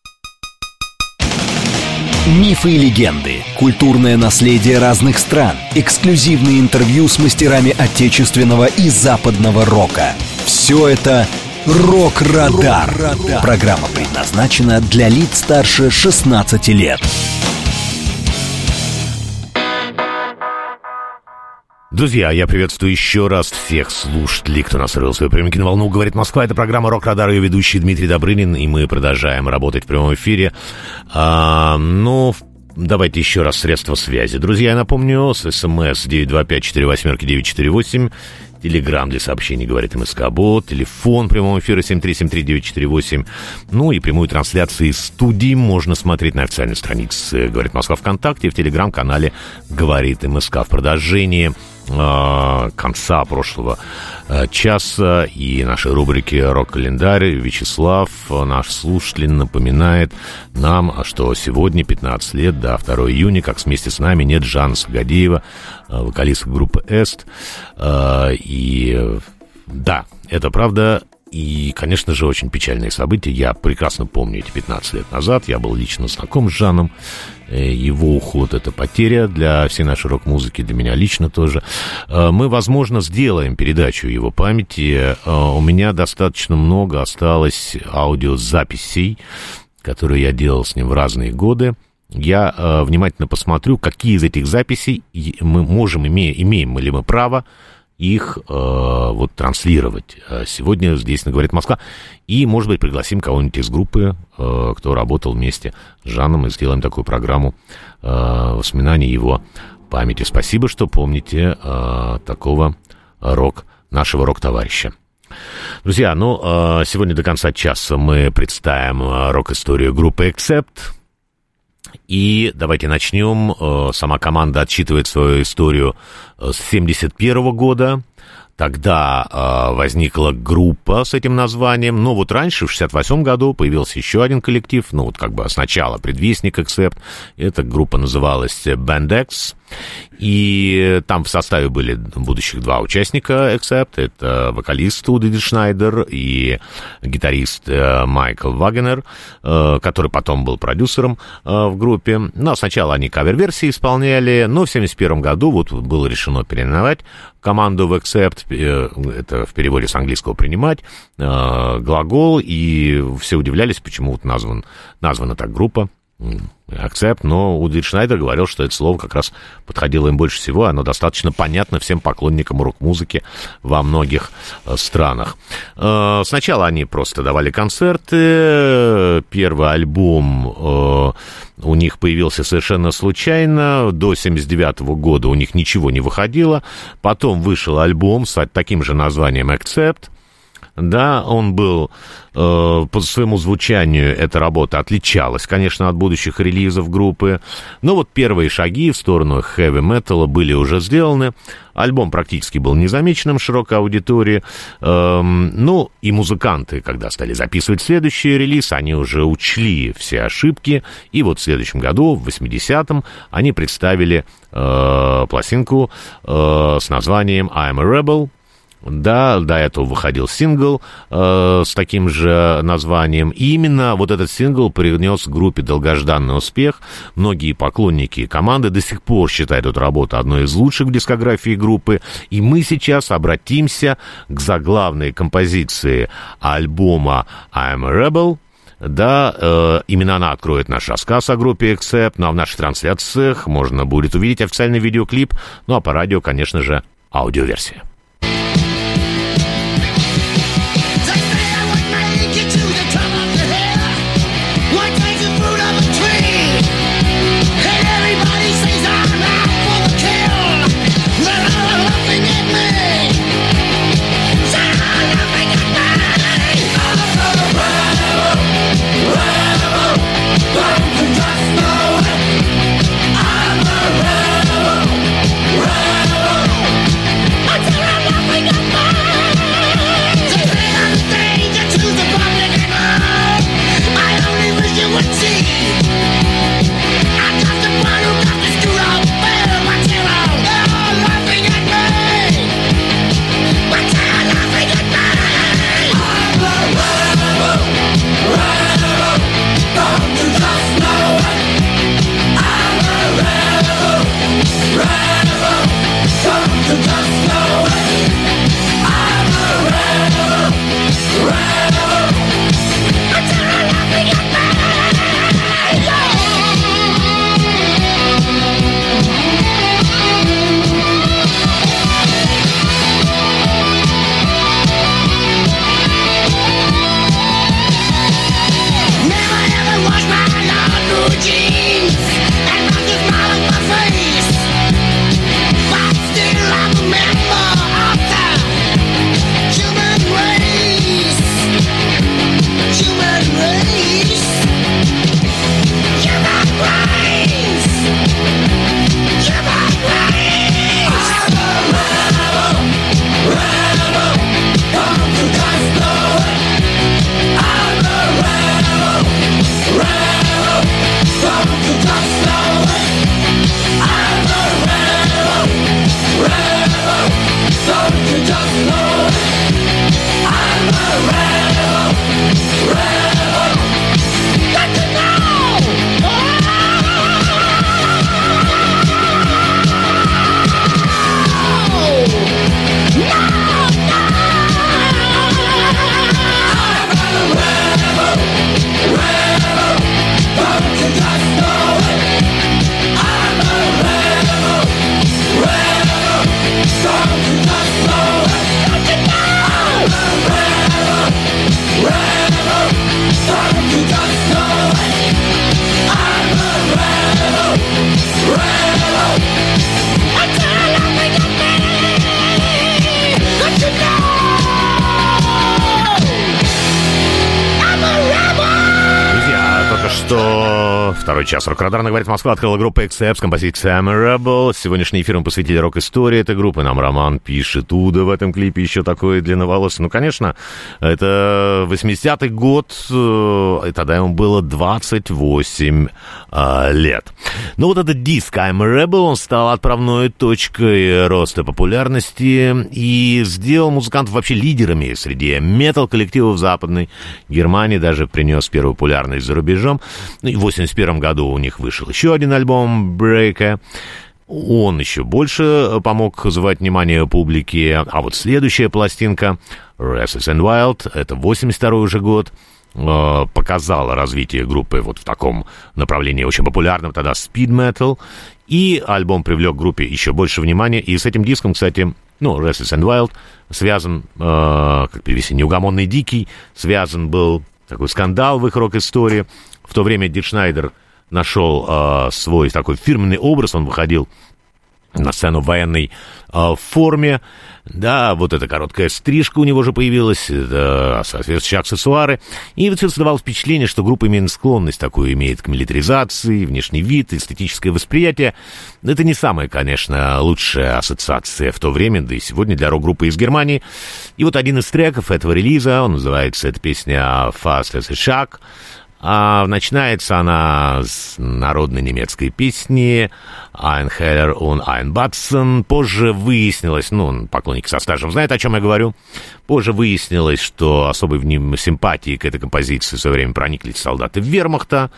Мифы и легенды, культурное наследие разных стран, эксклюзивные интервью с мастерами отечественного и западного рока. Все это «Рок-Радар». Программа предназначена для лиц старше 16 лет. Друзья, я приветствую еще раз всех слушателей, кто настроил свою прямую киноволну. Говорит Москва, это программа «Рок-Радар», ее ведущий Дмитрий Добрынин, и мы продолжаем работать в прямом эфире. Давайте еще раз средства связи. Друзья, я напомню, с СМС 925-48-948, Телеграм для сообщений «Говорит МСК-бот», телефон прямого эфира 7373948, и прямую трансляцию из студии можно смотреть на официальной странице «Говорит Москва» ВКонтакте и в Телеграм-канале «Говорит МСК». В продолжении конца прошлого часа и нашей рубрики «Рок-календарь» Вячеслав, наш слушатель, напоминает нам, что сегодня 15 лет до 2 июня, как вместе с нами нет Жана Сагадеева, вокалиста группы «Эст». И да, это правда. И, конечно же, очень печальные события. Я прекрасно помню эти 15 лет назад. Я был лично знаком с Жаном. Его уход — это потеря для всей нашей рок-музыки, для меня лично тоже. Мы, возможно, сделаем передачу его памяти. У меня достаточно много осталось аудиозаписей, которые я делал с ним в разные годы. Я внимательно посмотрю, какие из этих записей мы можем, имеем ли мы право их транслировать сегодня здесь, «Говорит Москва». И, может быть, пригласим кого-нибудь из группы, кто работал вместе с Жаном, и сделаем такую программу воспоминаний его памяти. Спасибо, что помните такого нашего рок-товарища. Друзья, сегодня до конца часа мы представим рок-историю группы «Accept». И давайте начнем. Сама команда отсчитывает свою историю с 1971 года. Тогда возникла группа с этим названием. Но вот раньше, в 1968 году, появился еще один коллектив. Сначала предвестник Accept. Эта группа называлась Band X. И там в составе были будущих два участника Accept. Это вокалист Уди Шнайдер и гитарист Майкл Вагенер, который потом был продюсером в группе. Сначала они кавер-версии исполняли, но в 1971 году было решено переименовать команду в Accept. Это в переводе с английского «принимать», глагол, и все удивлялись, почему названа так группа Accept, но Уди Шнайдер говорил, что это слово как раз подходило им больше всего, оно достаточно понятно всем поклонникам рок-музыки во многих странах. Сначала они просто давали концерты, первый альбом у них появился совершенно случайно, до 1979 года у них ничего не выходило, потом вышел альбом с таким же названием Accept. Да, он был, по своему звучанию эта работа отличалась, конечно, от будущих релизов группы, но первые шаги в сторону хэви-металла были уже сделаны, альбом практически был незамеченным широкой аудитории, и музыканты, когда стали записывать следующий релиз, они уже учли все ошибки, и в следующем году, в 80-м, они представили пластинку с названием «I'm a Rebel». Да, до этого выходил сингл с таким же названием. И именно этот сингл принес группе долгожданный успех. Многие поклонники команды до сих пор считают эту работу одной из лучших в дискографии группы. И мы сейчас обратимся к заглавной композиции альбома «I'm a Rebel». Да, именно она откроет наш рассказ о группе Accept. А в наших трансляциях можно будет увидеть официальный видеоклип. А по радио, конечно же, аудиоверсия. To Второй час «Рок-Радара», говорит Москва, открыла группа Accept с композицией Memorable. Сегодняшний эфир мы посвятили рок-истории этой группы. Нам Роман пишет, Уда в этом клипе еще такой длинноволосый. Ну, конечно, это 80-й год, и тогда ему было 28 лет. Но вот этот диск Memorable, он стал отправной точкой роста популярности и сделал музыкантов вообще лидерами среди метал-коллективов Западной Германии, даже принес первую популярность за рубежом. Ну и в 81 году у них вышел еще один альбом «Breaker». Он еще больше помог звать внимание публики. А вот следующая пластинка «Restless and Wild», это 82 уже год, показала развитие группы вот в таком направлении, очень популярном тогда speed metal. И альбом привлек группе еще больше внимания. И с этим диском, кстати, ну, «Restless and Wild» связан, как перевести, «Неугомонный дикий», связан был такой скандал в их рок-истории. В то время Дик Шнайдер нашел свой такой фирменный образ, он выходил на сцену в военной форме, да, вот эта короткая стрижка у него же появилась, соответствующие аксессуары, и вот создавалось впечатление, что группа именно склонность такую имеет к милитаризации, внешний вид, эстетическое восприятие. Это не самая, конечно, лучшая ассоциация в то время, да и сегодня для рок-группы из Германии. И вот один из треков этого релиза, он называется, эта песня «Fast as a Shark». Начинается она с народной немецкой песни «Ein Heller und ein Batzen». Позже выяснилось, ну, поклонники со стажем знают, о чем я говорю, позже выяснилось, что особой симпатии к этой композиции в свое время прониклись солдаты вермахта.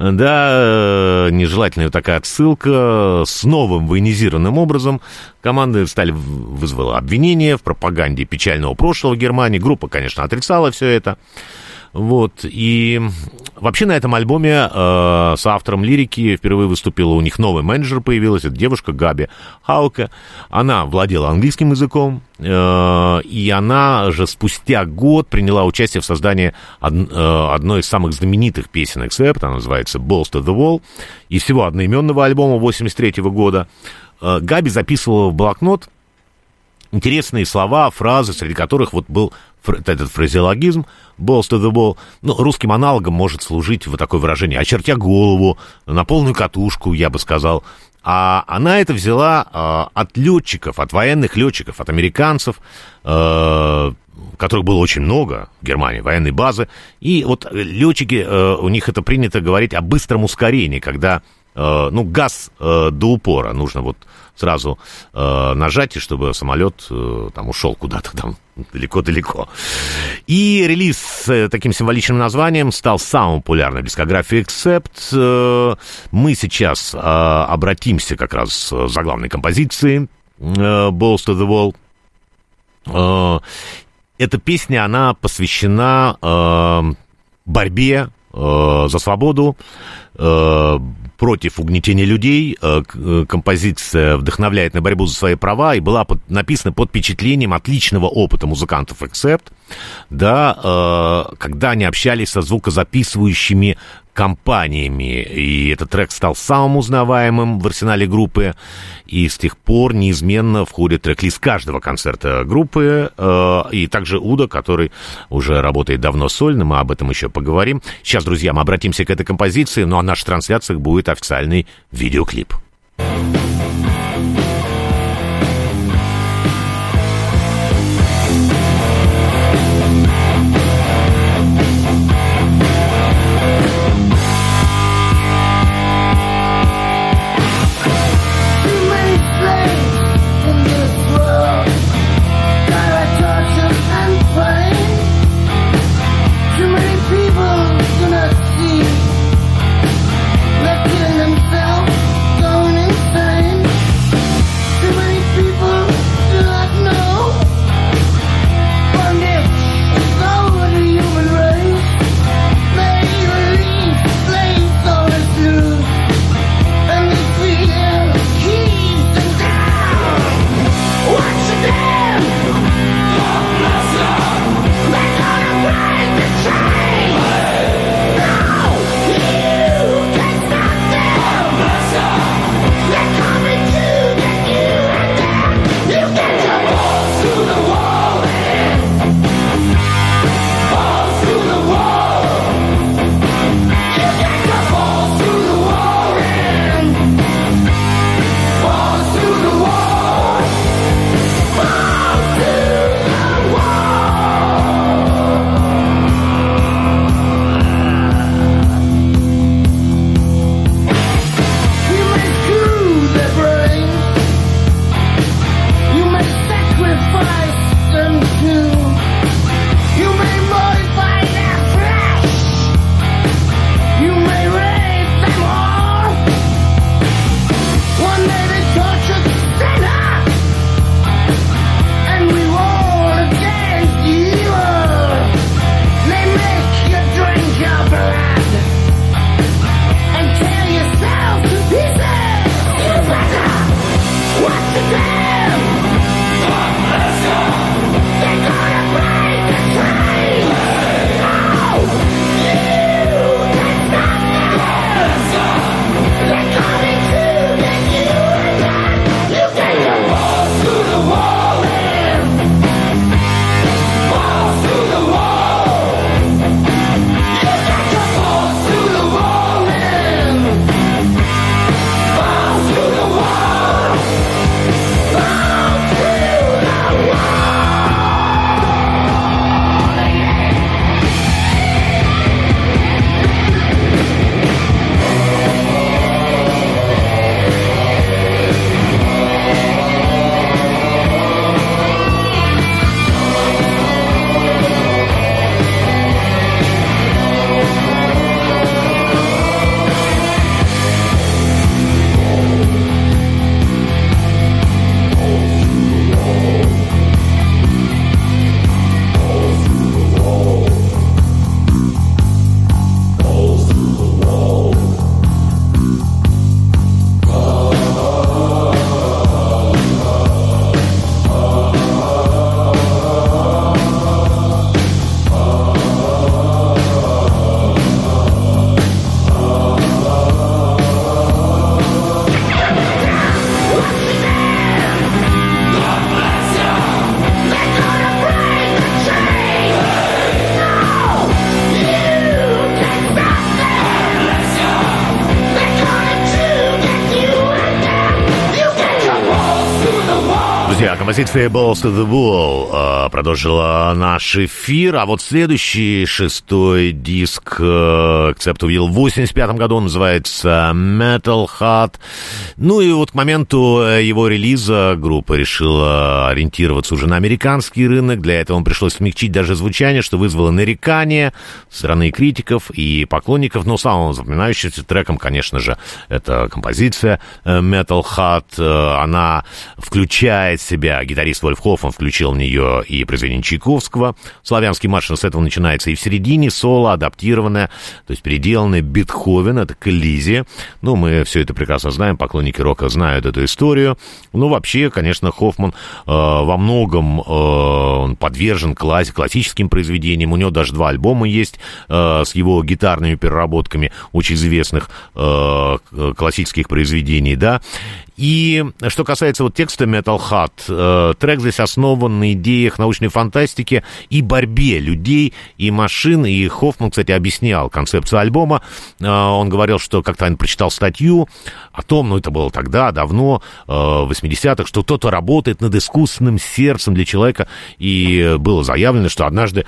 Да, нежелательная такая отсылка с новым военизированным образом. Команда вызвала обвинения в пропаганде печального прошлого Германии. Группа, конечно, отрицала все это. Вот, и вообще на этом альбоме с автором лирики впервые выступила, у них новый менеджер появилась, это девушка Габи Хауке. Она владела английским языком, и она же спустя год приняла участие в создании одной из самых знаменитых песен Accept, она называется «Balls to the Wall», и всего одноименного альбома 83 года. Габи записывала в блокнот интересные слова, фразы, среди которых вот был этот фразеологизм «balls to the wall». Ну, русским аналогом может служить вот такое выражение «очертя голову», «на полную катушку», я бы сказал. А она это взяла от летчиков, от военных летчиков, от американцев, которых было очень много в Германии, военной базы. И вот летчики, у них это принято говорить о быстром ускорении, когда, ну, газ до упора, нужно вот сразу нажать, чтобы самолет там ушел куда-то там далеко-далеко. И релиз с таким символичным названием стал самым популярным в дискографии Accept. Мы сейчас обратимся как раз к заглавной композиции «Balls to the Wall». Эта песня, она посвящена борьбе за свободу, против угнетения людей. Композиция вдохновляет на борьбу за свои права и была написана под впечатлением отличного опыта музыкантов Accept, да, когда они общались со звукозаписывающими компаниями, и этот трек стал самым узнаваемым в арсенале группы, и с тех пор неизменно входит трек-лист каждого концерта группы, и также Уда, который уже работает давно сольно, мы об этом еще поговорим. Сейчас, друзья, мы обратимся к этой композиции, но о наших трансляциях будет официальный видеоклип. Themselves going insane. Композиция Balls to the Wall продолжила наш эфир, а вот следующий шестой диск Accept-Will в 85 году, он называется Metal Heart. Ну и вот к моменту его релиза группа решила ориентироваться уже на американский рынок. Для этого им пришлось смягчить даже звучание, что вызвало нарекания со стороны критиков и поклонников. Но самым запоминающимся треком, конечно же, это композиция Metal Heart. Она включает в себя, гитарист Вольф Хоффман включил в нее и произведение Чайковского. Славянский марш с этого начинается, и в середине соло адаптированное, то есть переделанное Бетховен, это коллизия. Ну, мы все это прекрасно знаем, поклонники рока знают эту историю. Ну, вообще, конечно, Хоффман во многом он подвержен классическим произведениям. У него даже 2 альбома есть с его гитарными переработками очень известных классических произведений, да. И что касается вот текста Metal Heart, трек здесь основан на идеях научной фантастики и борьбе людей и машин. И Хоффман, кстати, объяснял концепцию альбома. Он говорил, что как-то он прочитал статью о том, ну это было тогда, давно, в 80-х, что кто-то работает над искусственным сердцем для человека. И было заявлено, что однажды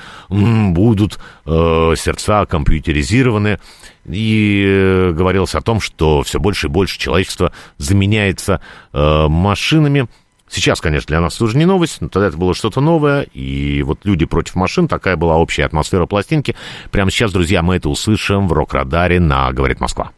будут сердца компьютеризированы. И говорилось о том, что все больше и больше человечество заменяется машинами. Сейчас, конечно, для нас это уже не новость, но тогда это было что-то новое. И вот «Люди против машин», такая была общая атмосфера пластинки. Прямо сейчас, друзья, мы это услышим в «Рок-радаре» на «Говорит Москва».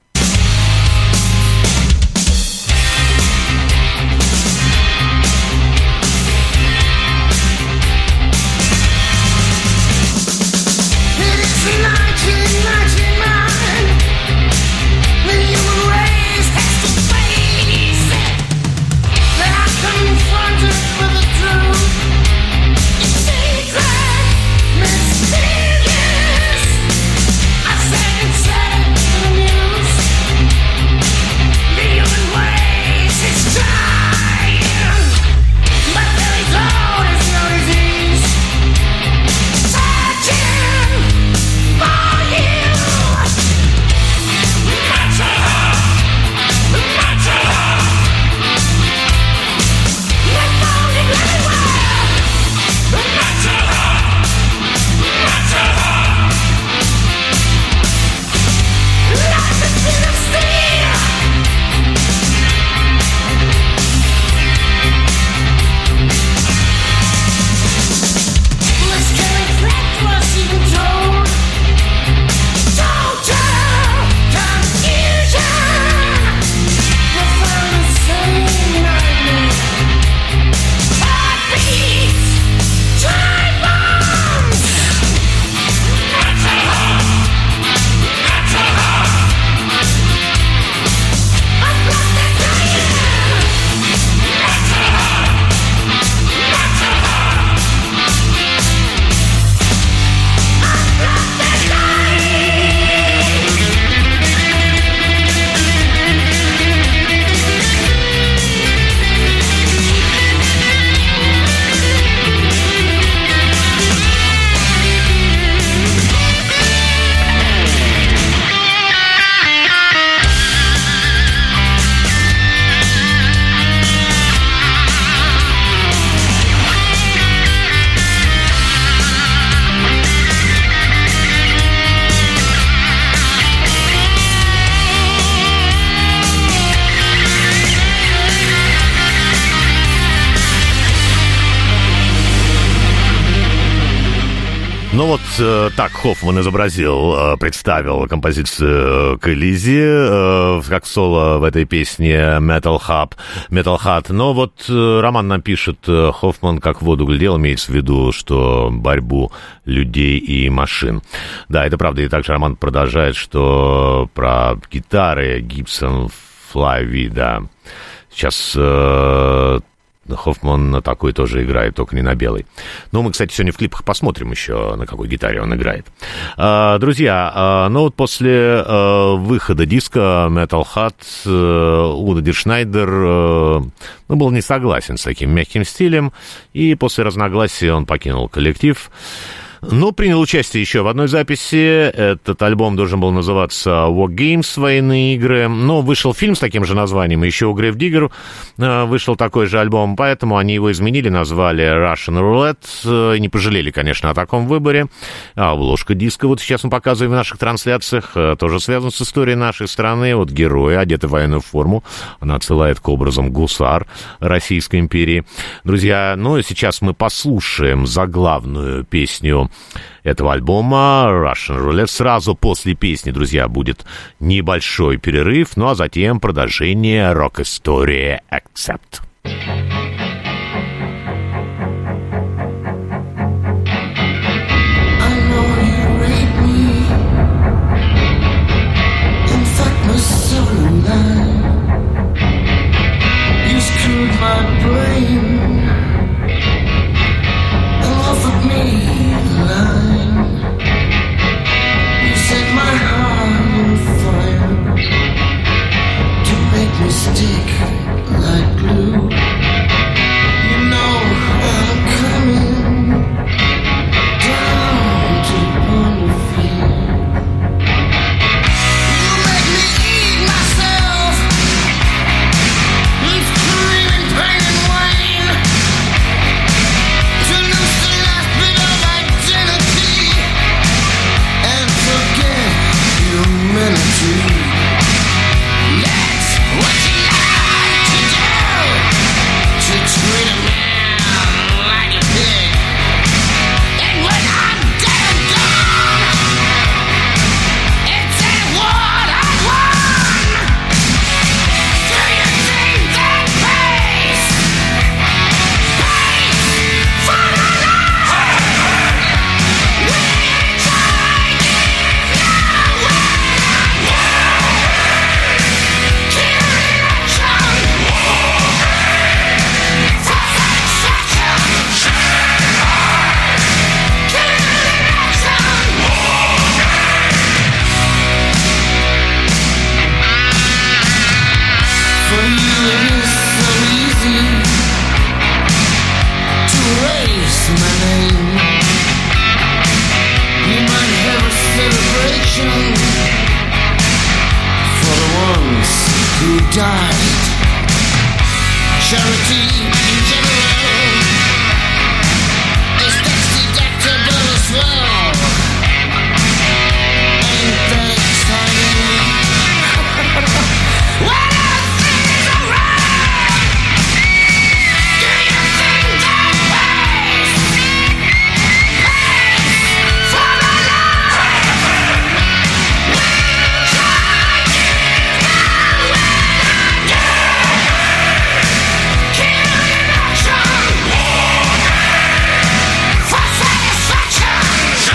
I said, the news. Ну вот так Хоффман представил композицию к Элизе, как соло в этой песне Metal Hat. Но вот Роман нам пишет, Хоффман как в воду глядел, имеется в виду, что борьбу людей и машин. Да, это правда. И также Роман продолжает, что про гитары Gibson Fly V, да. Сейчас Хоффман на такой тоже играет, только не на белой. Ну, мы, кстати, сегодня в клипах посмотрим еще, на какой гитаре он играет. Друзья, ну вот после выхода диска Metal Hat Удо Диршнайдер был не согласен с таким мягким стилем, и после разногласий он покинул коллектив. Но принял участие еще в одной записи. Этот альбом должен был называться War Games, военные игры. Но вышел фильм с таким же названием. Еще у Grave Digger вышел такой же альбом. Поэтому они его изменили, назвали Russian Roulette. Не пожалели, конечно, о таком выборе. А обложка диска, вот сейчас мы показываем в наших трансляциях, тоже связана с историей нашей страны. Вот герои, одеты в военную форму. Она отсылает к образам гусар Российской империи. Друзья, ну и сейчас мы послушаем заглавную песню этого альбома Russian Roulette. Сразу после песни, друзья, будет небольшой перерыв, ну а затем продолжение рок-истории Accept. Stick like glue. You know I'm coming down to the point of fear. You make me eat myself, screaming pain and whine, to lose the last bit of identity and forget humanity. What you like to do, to treat a man like a pig. And when I'm dead and gone, it's ain't what I want. Do you think that pays? Pays for the life which I give you when I'm who died. Charity in general is tax deductible as well. Ain't that exciting? When everything's alright, do you think that pays? Pays for the life which I give now when I'm dead. Killing action for satisfaction.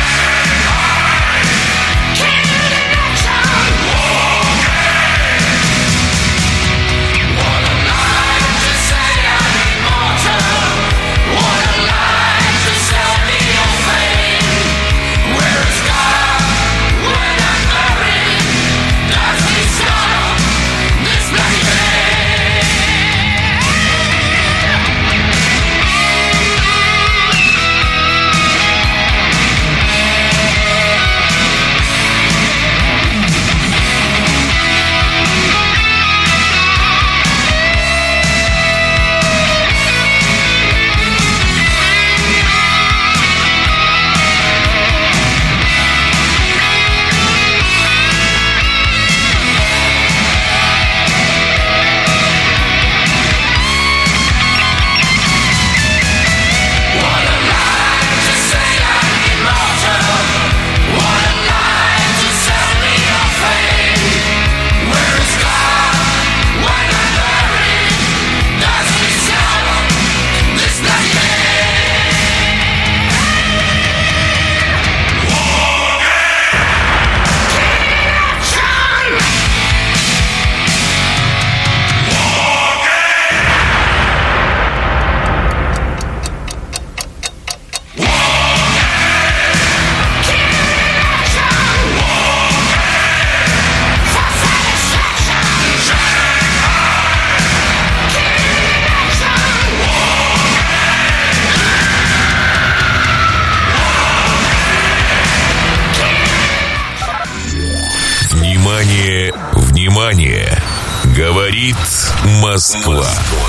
Далее говорит Москва.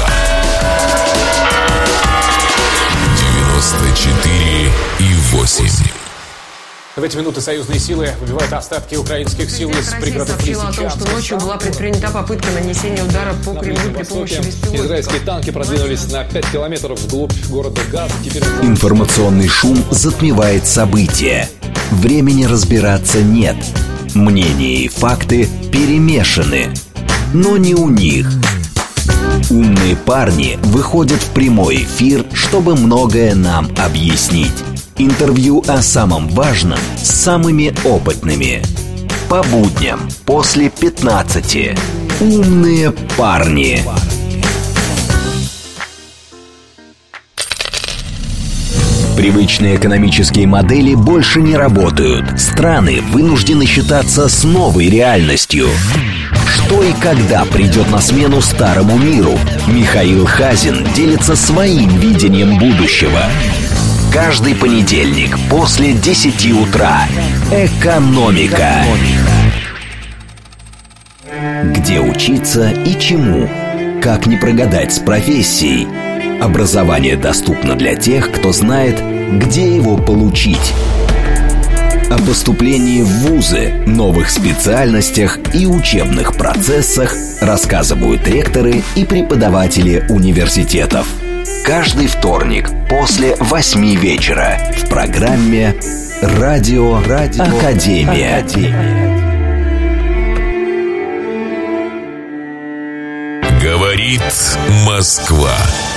94,8. В эти минуты союзные силы выбивают остатки украинских сил из пригородов Лисичанска. Сообщила о том, что ночью была предпринята попытка нанесения удара по Кремлю при помощи беспилотников. Израильские танки продвинулись на 5 километров вглубь города Газ. Информационный шум затмевает события. Времени разбираться нет. Мнения и факты перемешаны. Но не у них. Умные парни выходят в прямой эфир, чтобы многое нам объяснить. Интервью о самом важном с самыми опытными. По будням после 15. Умные парни. Привычные экономические модели больше не работают. Страны вынуждены считаться с новой реальностью. Что и когда придет на смену старому миру? Михаил Хазин делится своим видением будущего. Каждый понедельник после 10 утра. Экономика. Где учиться и чему? Как не прогадать с профессией? Образование доступно для тех, кто знает, где его получить. О поступлении в вузы, новых специальностях и учебных процессах рассказывают ректоры и преподаватели университетов. Каждый вторник после 8 вечера в программе «Радио Академия». Говорит Москва.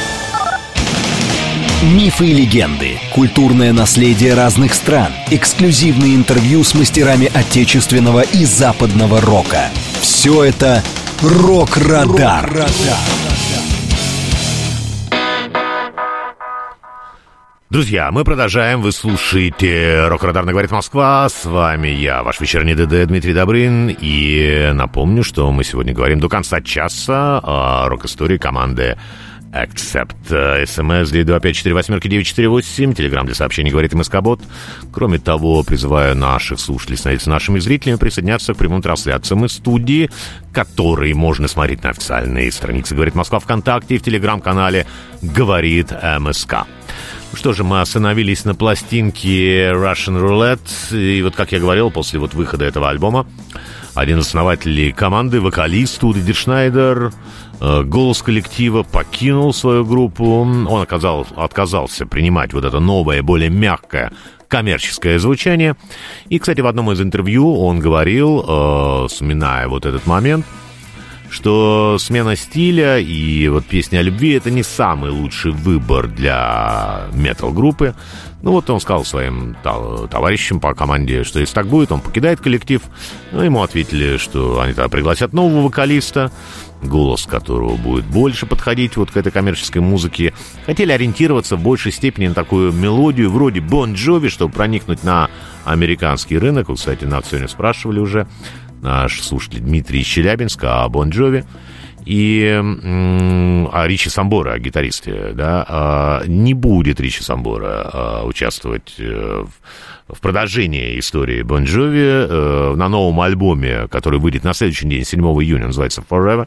Мифы и легенды, культурное наследие разных стран, эксклюзивные интервью с мастерами отечественного и западного рока. Все это «Рок-Радар». Друзья, мы продолжаем. Вы слушаете «Рок-Радар» на «Говорит Москва». С вами я, ваш вечерний ДД Дмитрий Добрын. И напомню, что мы сегодня говорим до конца часа о рок-истории команды Accept. СМС 925-48-948. Телеграм для сообщений «Говорит МСК-бот». Кроме того, призываю наших слушателей становиться нашими зрителями, присоединяться к прямым трансляциям из студии, которые можно смотреть на официальной странице «Говорит Москва» ВКонтакте и в телеграм-канале «Говорит МСК». Что же, мы остановились на пластинке Russian Roulette. И вот, как я говорил, после вот выхода этого альбома один из основателей команды, вокалист Уди Диршнайдер, голос коллектива, покинул свою группу. Он отказался принимать вот это новое, более мягкое коммерческое звучание. И, кстати, в одном из интервью он говорил, вспоминая вот этот момент, что смена стиля и вот песня о любви — это не самый лучший выбор для метал-группы. Ну вот он сказал своим товарищам по команде, что если так будет, он покидает коллектив. Но ему ответили, что они тогда пригласят нового вокалиста, голос которого будет больше подходить вот к этой коммерческой музыке. Хотели ориентироваться в большей степени на такую мелодию вроде Bon Jovi, чтобы проникнуть на американский рынок. Вот, кстати, нас сегодня спрашивали уже наш слушатель Дмитрий из Челябинска о Bon Jovi и о Ричи Самборо, о гитаристе, да. Не будет Ричи Самборо участвовать в продолжении истории Bon Jovi на новом альбоме, который выйдет на следующий день, 7 июня, называется Forever.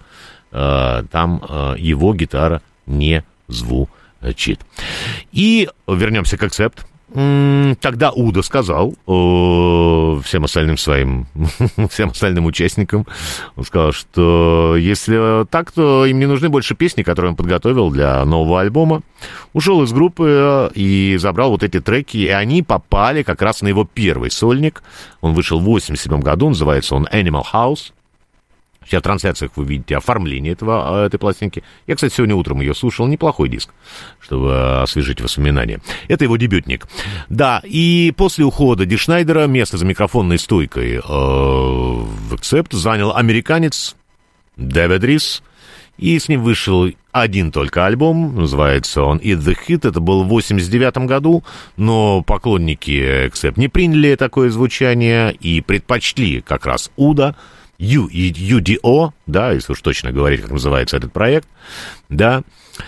Там его гитара не звучит. И вернемся к Accept. Тогда Уда сказал всем остальным участникам, он сказал, что если так, то им не нужны больше песни, которые он подготовил для нового альбома. Ушел из группы и забрал вот эти треки, и они попали как раз на его первый сольник. Он вышел в 1987 году, называется он Animal House. Сейчас в трансляциях вы видите оформление этой пластинки. Я, кстати, сегодня утром ее слушал. Неплохой диск, чтобы освежить воспоминания. Это его дебютник. Да, и после ухода Диршнайдера место за микрофонной стойкой в Accept занял американец Дэвид Рис. И с ним вышел один только альбом. Называется он «Eat the Hit». Это был в 1989 году. Но поклонники Accept не приняли такое звучание и предпочли как раз Уда. UDO, да, если уж точно говорить, как называется этот проект, да.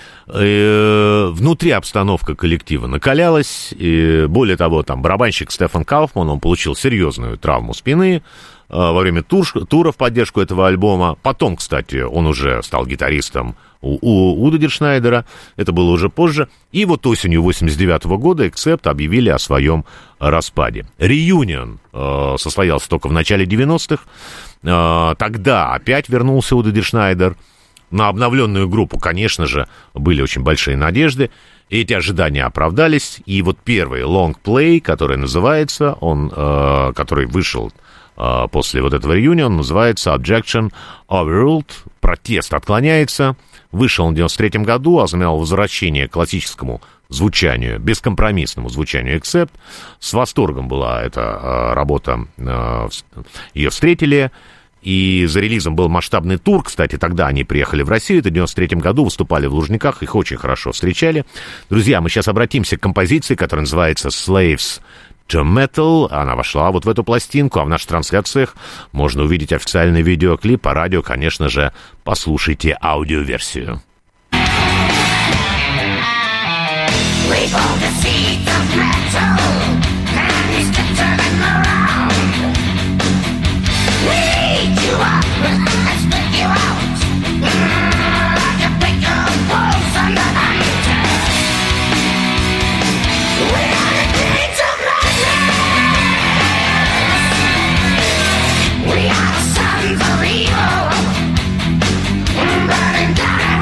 Внутри обстановка коллектива накалялась, и более того, там барабанщик Стефан Кауфман, он получил серьезную травму спины, во время тура в поддержку этого альбома. Потом, кстати, он уже стал гитаристом у Уда Диршнайдера. Это было уже позже. И вот осенью 89 года Accept объявили о своем распаде. Реюнион состоялся только в начале 90-х. Тогда опять вернулся Уда Диршнайдер. На обновленную группу, конечно же, были очень большие надежды. Эти ожидания оправдались. И вот первый long play, который называется, который вышел после вот этого реюниона, называется Objection Overruled. Протест отклоняется. Вышел он в 93 году, ознаменовал возвращение к классическому звучанию, бескомпромиссному звучанию Accept. С восторгом была эта работа, ее встретили. И за релизом был масштабный тур. Кстати, тогда они приехали в Россию. Это в 93 году, выступали в Лужниках. Их очень хорошо встречали. Друзья, мы сейчас обратимся к композиции, которая называется Slaves to Metal. Она вошла вот в эту пластинку. А в наших трансляциях можно увидеть официальный видеоклип. По радио, конечно же, послушайте аудиоверсию.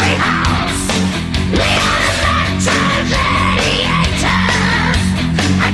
I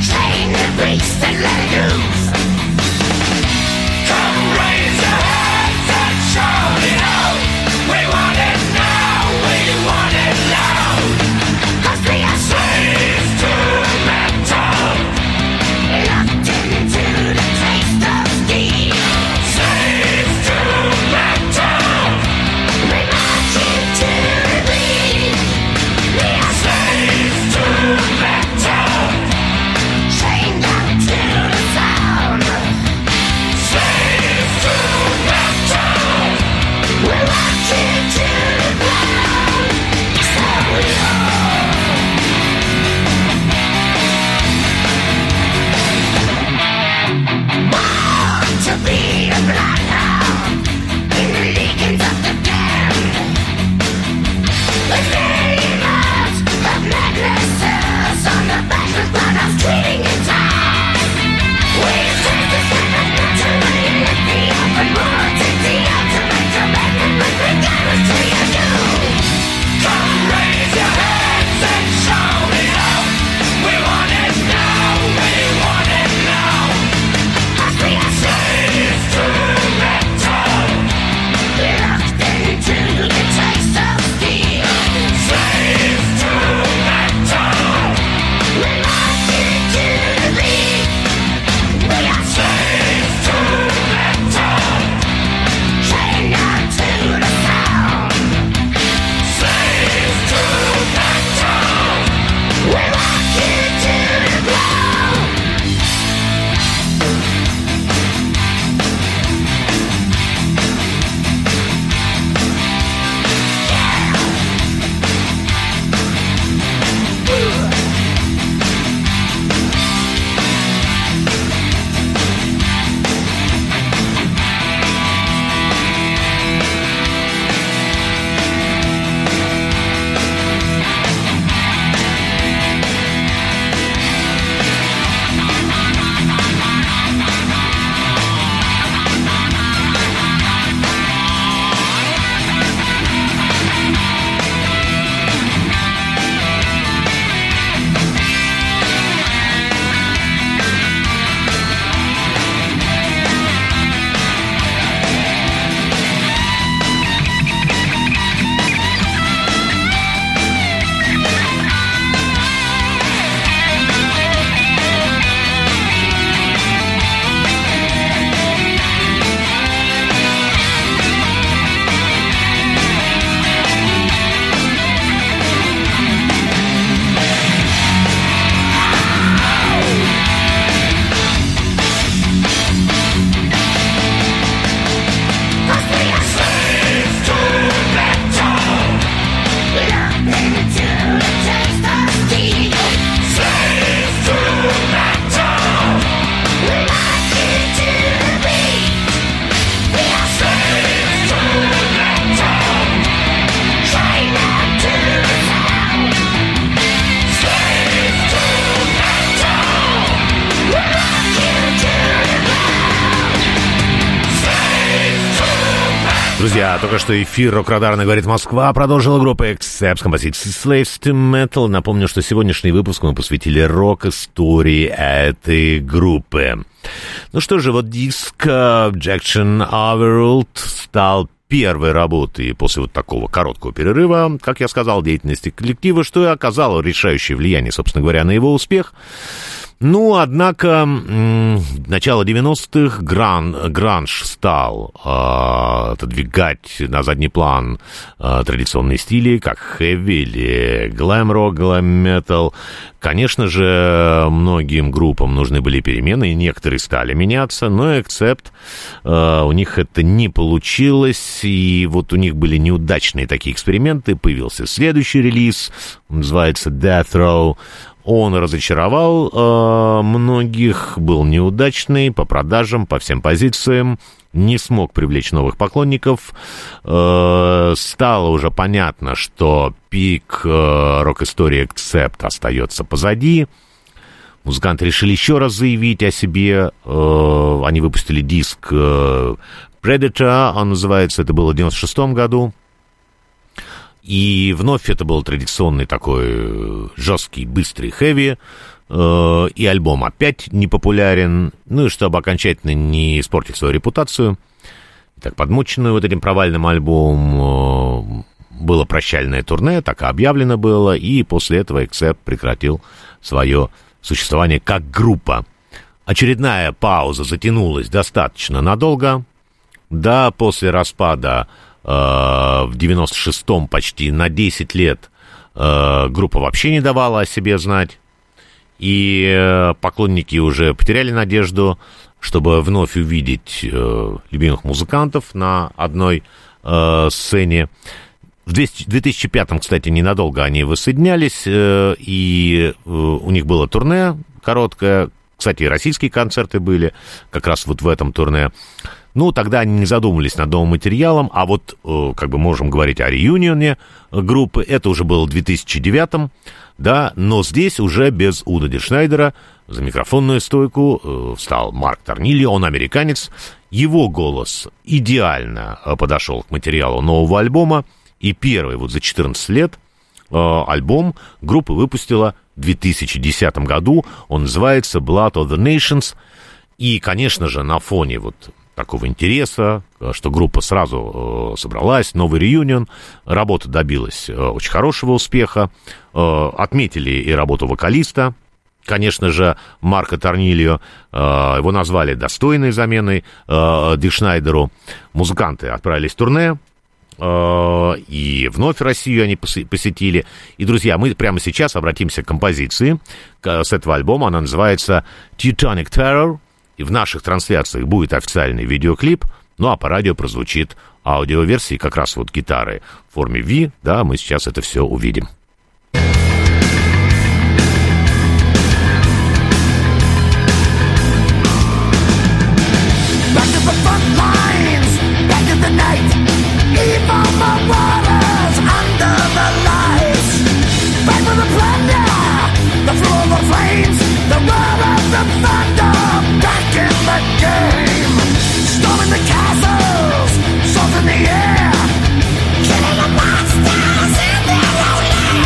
Друзья, только что эфир «Рок-радарный» говорит Москва продолжила группа Accept с композицией Slaves to Metal. Напомню, что сегодняшний выпуск мы посвятили рок-истории этой группы. Ну что же, вот диск Objection Overruled стал первой работой после вот такого короткого перерыва, как я сказал, деятельности коллектива, что и оказало решающее влияние, собственно говоря, на его успех. Ну, однако, начало 90-х гранж стал отодвигать на задний план традиционные стили, как хэви или глэм-рок, глэм-метал. Конечно же, многим группам нужны были перемены, и некоторые стали меняться, но Accept, у них это не получилось, и вот у них были неудачные такие эксперименты. Появился следующий релиз, он называется Death Row. Он разочаровал многих, был неудачный по продажам, по всем позициям, не смог привлечь новых поклонников. Стало уже понятно, что пик рок-истории Accept остается позади. Музыканты решили еще раз заявить о себе. Они выпустили диск Predator, он называется, это было в 96-м году. И вновь это был традиционный такой жесткий, быстрый хэви, и альбом опять непопулярен, ну и чтобы окончательно не испортить свою репутацию, так подмученную вот этим провальным альбомом, было прощальное турне, так и объявлено было, и после этого Accept прекратил свое существование как группа. Очередная пауза затянулась достаточно надолго, да, после распада в 96-м почти на 10 лет группа вообще не давала о себе знать, и поклонники уже потеряли надежду, чтобы вновь увидеть любимых музыкантов на одной сцене. В 2005-м, кстати, ненадолго они воссоединялись, и у них было турне короткое, кстати, и российские концерты были как раз вот в этом турне. Ну, тогда они не задумывались над новым материалом, а вот, как бы, можем говорить о реюнионе группы, это уже было в 2009-м, да, но здесь уже без Удо Ди Шнайдера за микрофонную стойку встал Марк Торнильо, он американец, его голос идеально подошел к материалу нового альбома, и первый вот за 14 лет альбом группа выпустила в 2010 году, он называется Blood of the Nations, и, конечно же, на фоне вот такого интереса, что группа сразу собралась, новый реюнион, работа добилась очень хорошего успеха, отметили и работу вокалиста, конечно же, Марка Торнильо, его назвали достойной заменой Ди Шнайдеру, музыканты отправились в турне, и вновь Россию они посетили. И, друзья, мы прямо сейчас обратимся к композиции с этого альбома, она называется Teutonic Terror. И в наших трансляциях будет официальный видеоклип, ну а по радио прозвучит аудиоверсии, как раз вот гитары в форме V, да, мы сейчас это все увидим. Storming the castles, salt in the air, killing the monsters in their own land.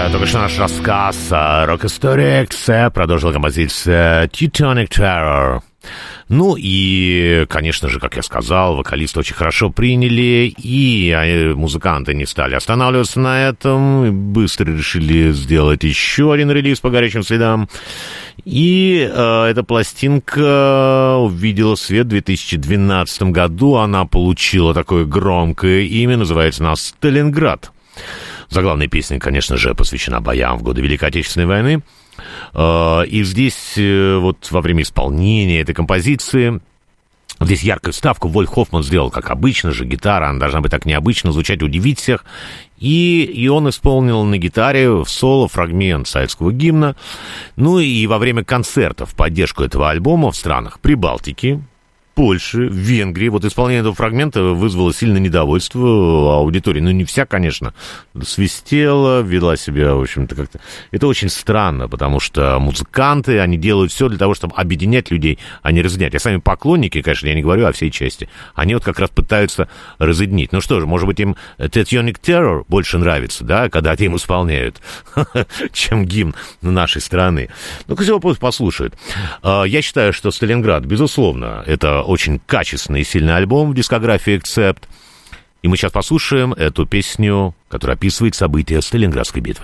Только что наш рассказ о рок-истории Accept продолжила композиция Teutonic Terror. Ну и, конечно же, как я сказал, вокалисты очень хорошо приняли, и музыканты не стали останавливаться на этом, и быстро решили сделать еще один релиз по горячим следам. И эта пластинка увидела свет в 2012 году, она получила такое громкое имя, называется она «Сталинград». Заглавная песня, конечно же, посвящена боям в годы Великой Отечественной войны. И здесь вот во время исполнения этой композиции здесь яркую вставку Вольф Хоффман сделал, как обычно же, гитара, она должна быть так необычно звучать, удивить всех. И он исполнил на гитаре в соло фрагмент советского гимна. Ну и во время концертов в поддержку этого альбома в странах Прибалтики, Польши, Венгрии. Вот исполнение этого фрагмента вызвало сильное недовольство аудитории. Ну, не вся, конечно, свистела, вела себя, в общем-то, как-то... Это очень странно, потому что музыканты, они делают все для того, чтобы объединять людей, а не разъединять. А сами поклонники, конечно, я не говорю о всей части, они вот как раз пытаются разъединить. Ну что же, может быть, им Teutonic Terror больше нравится, да, когда им исполняют, чем гимн нашей страны. Ну-ка, всего пусть послушают. Я считаю, что «Сталинград», безусловно, это очень качественный и сильный альбом в дискографии Accept. И мы сейчас послушаем эту песню, которая описывает события Сталинградской битвы.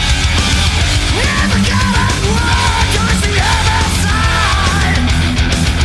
Never got a word towards the other side.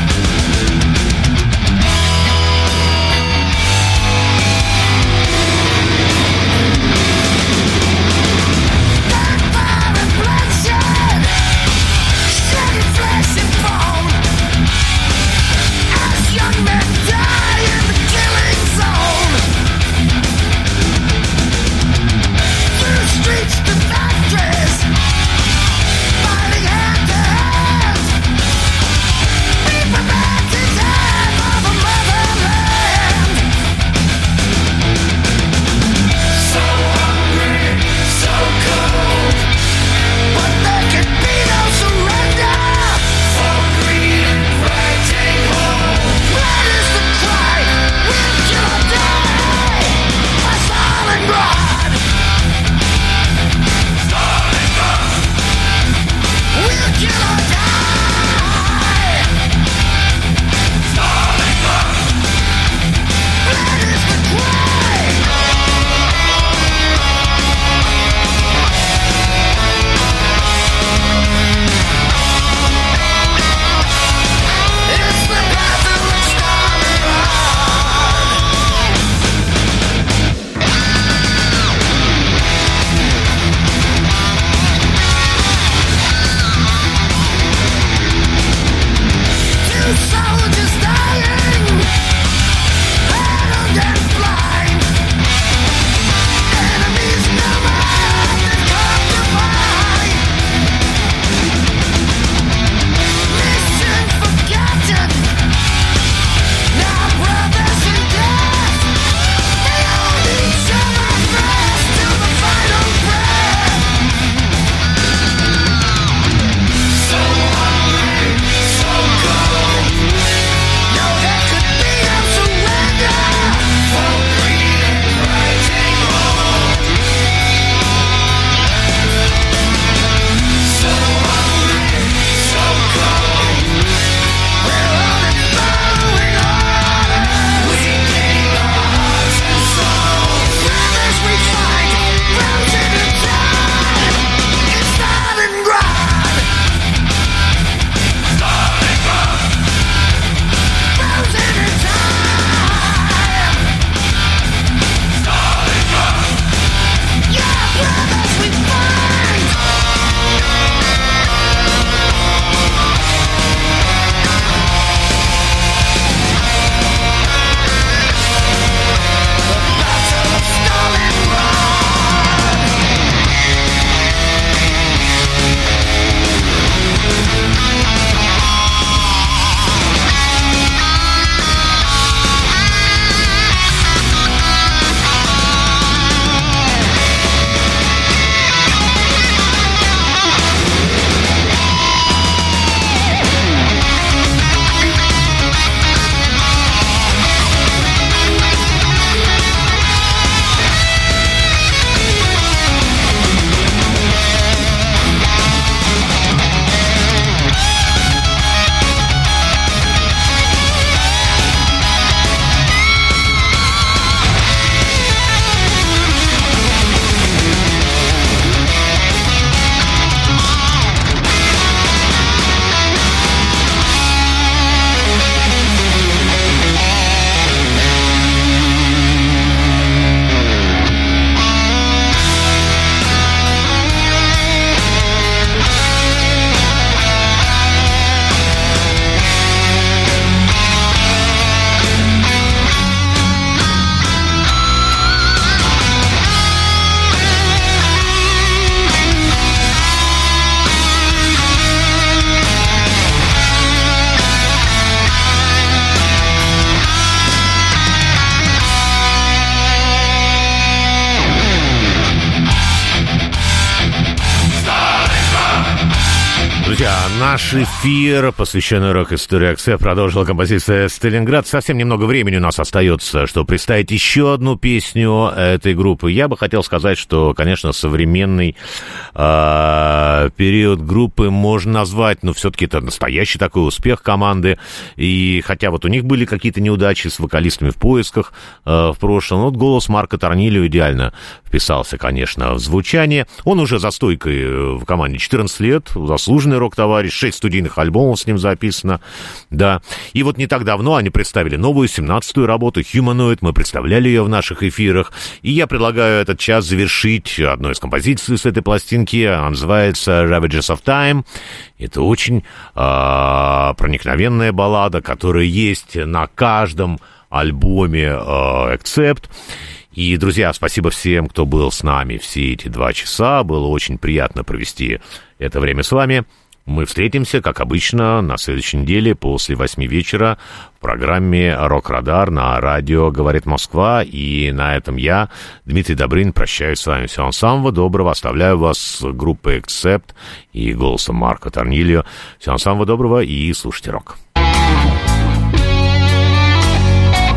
Друзья, наш эфир, посвященный рок-истории Акцепт, продолжила композиция «Сталинград». Совсем немного времени у нас остается, чтобы представить еще одну песню этой группы. Я бы хотел сказать, что, конечно, современный период группы можно назвать, но все-таки это настоящий такой успех команды. И хотя вот у них были какие-то неудачи с вокалистами в поисках в прошлом, вот голос Марко Торнилио идеально вписался, конечно, в звучание. Он уже за стойкой в команде 14 лет, заслуженный рок-товарищ, 6 студийных альбомов с ним записано, да. И вот не так давно они представили новую 17-ю работу «Humanoid», мы представляли ее в наших эфирах, и я предлагаю этот час завершить одной из композиций с этой пластинки, она называется «Ravages of Time». Это очень проникновенная баллада, которая есть на каждом альбоме «Accept». И, друзья, спасибо всем, кто был с нами все эти 2 часа. Было очень приятно провести это время с вами. Мы встретимся, как обычно, на следующей неделе после 8 вечера в программе «Рок-Радар» на радио «Говорит Москва». И на этом я, Дмитрий Добрынин, прощаюсь с вами. Всего самого доброго. Оставляю вас с группой «Accept» и голосом Марко Торнилио. Всего самого доброго и слушайте рок.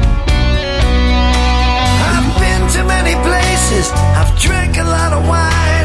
I've drank a lot of wine.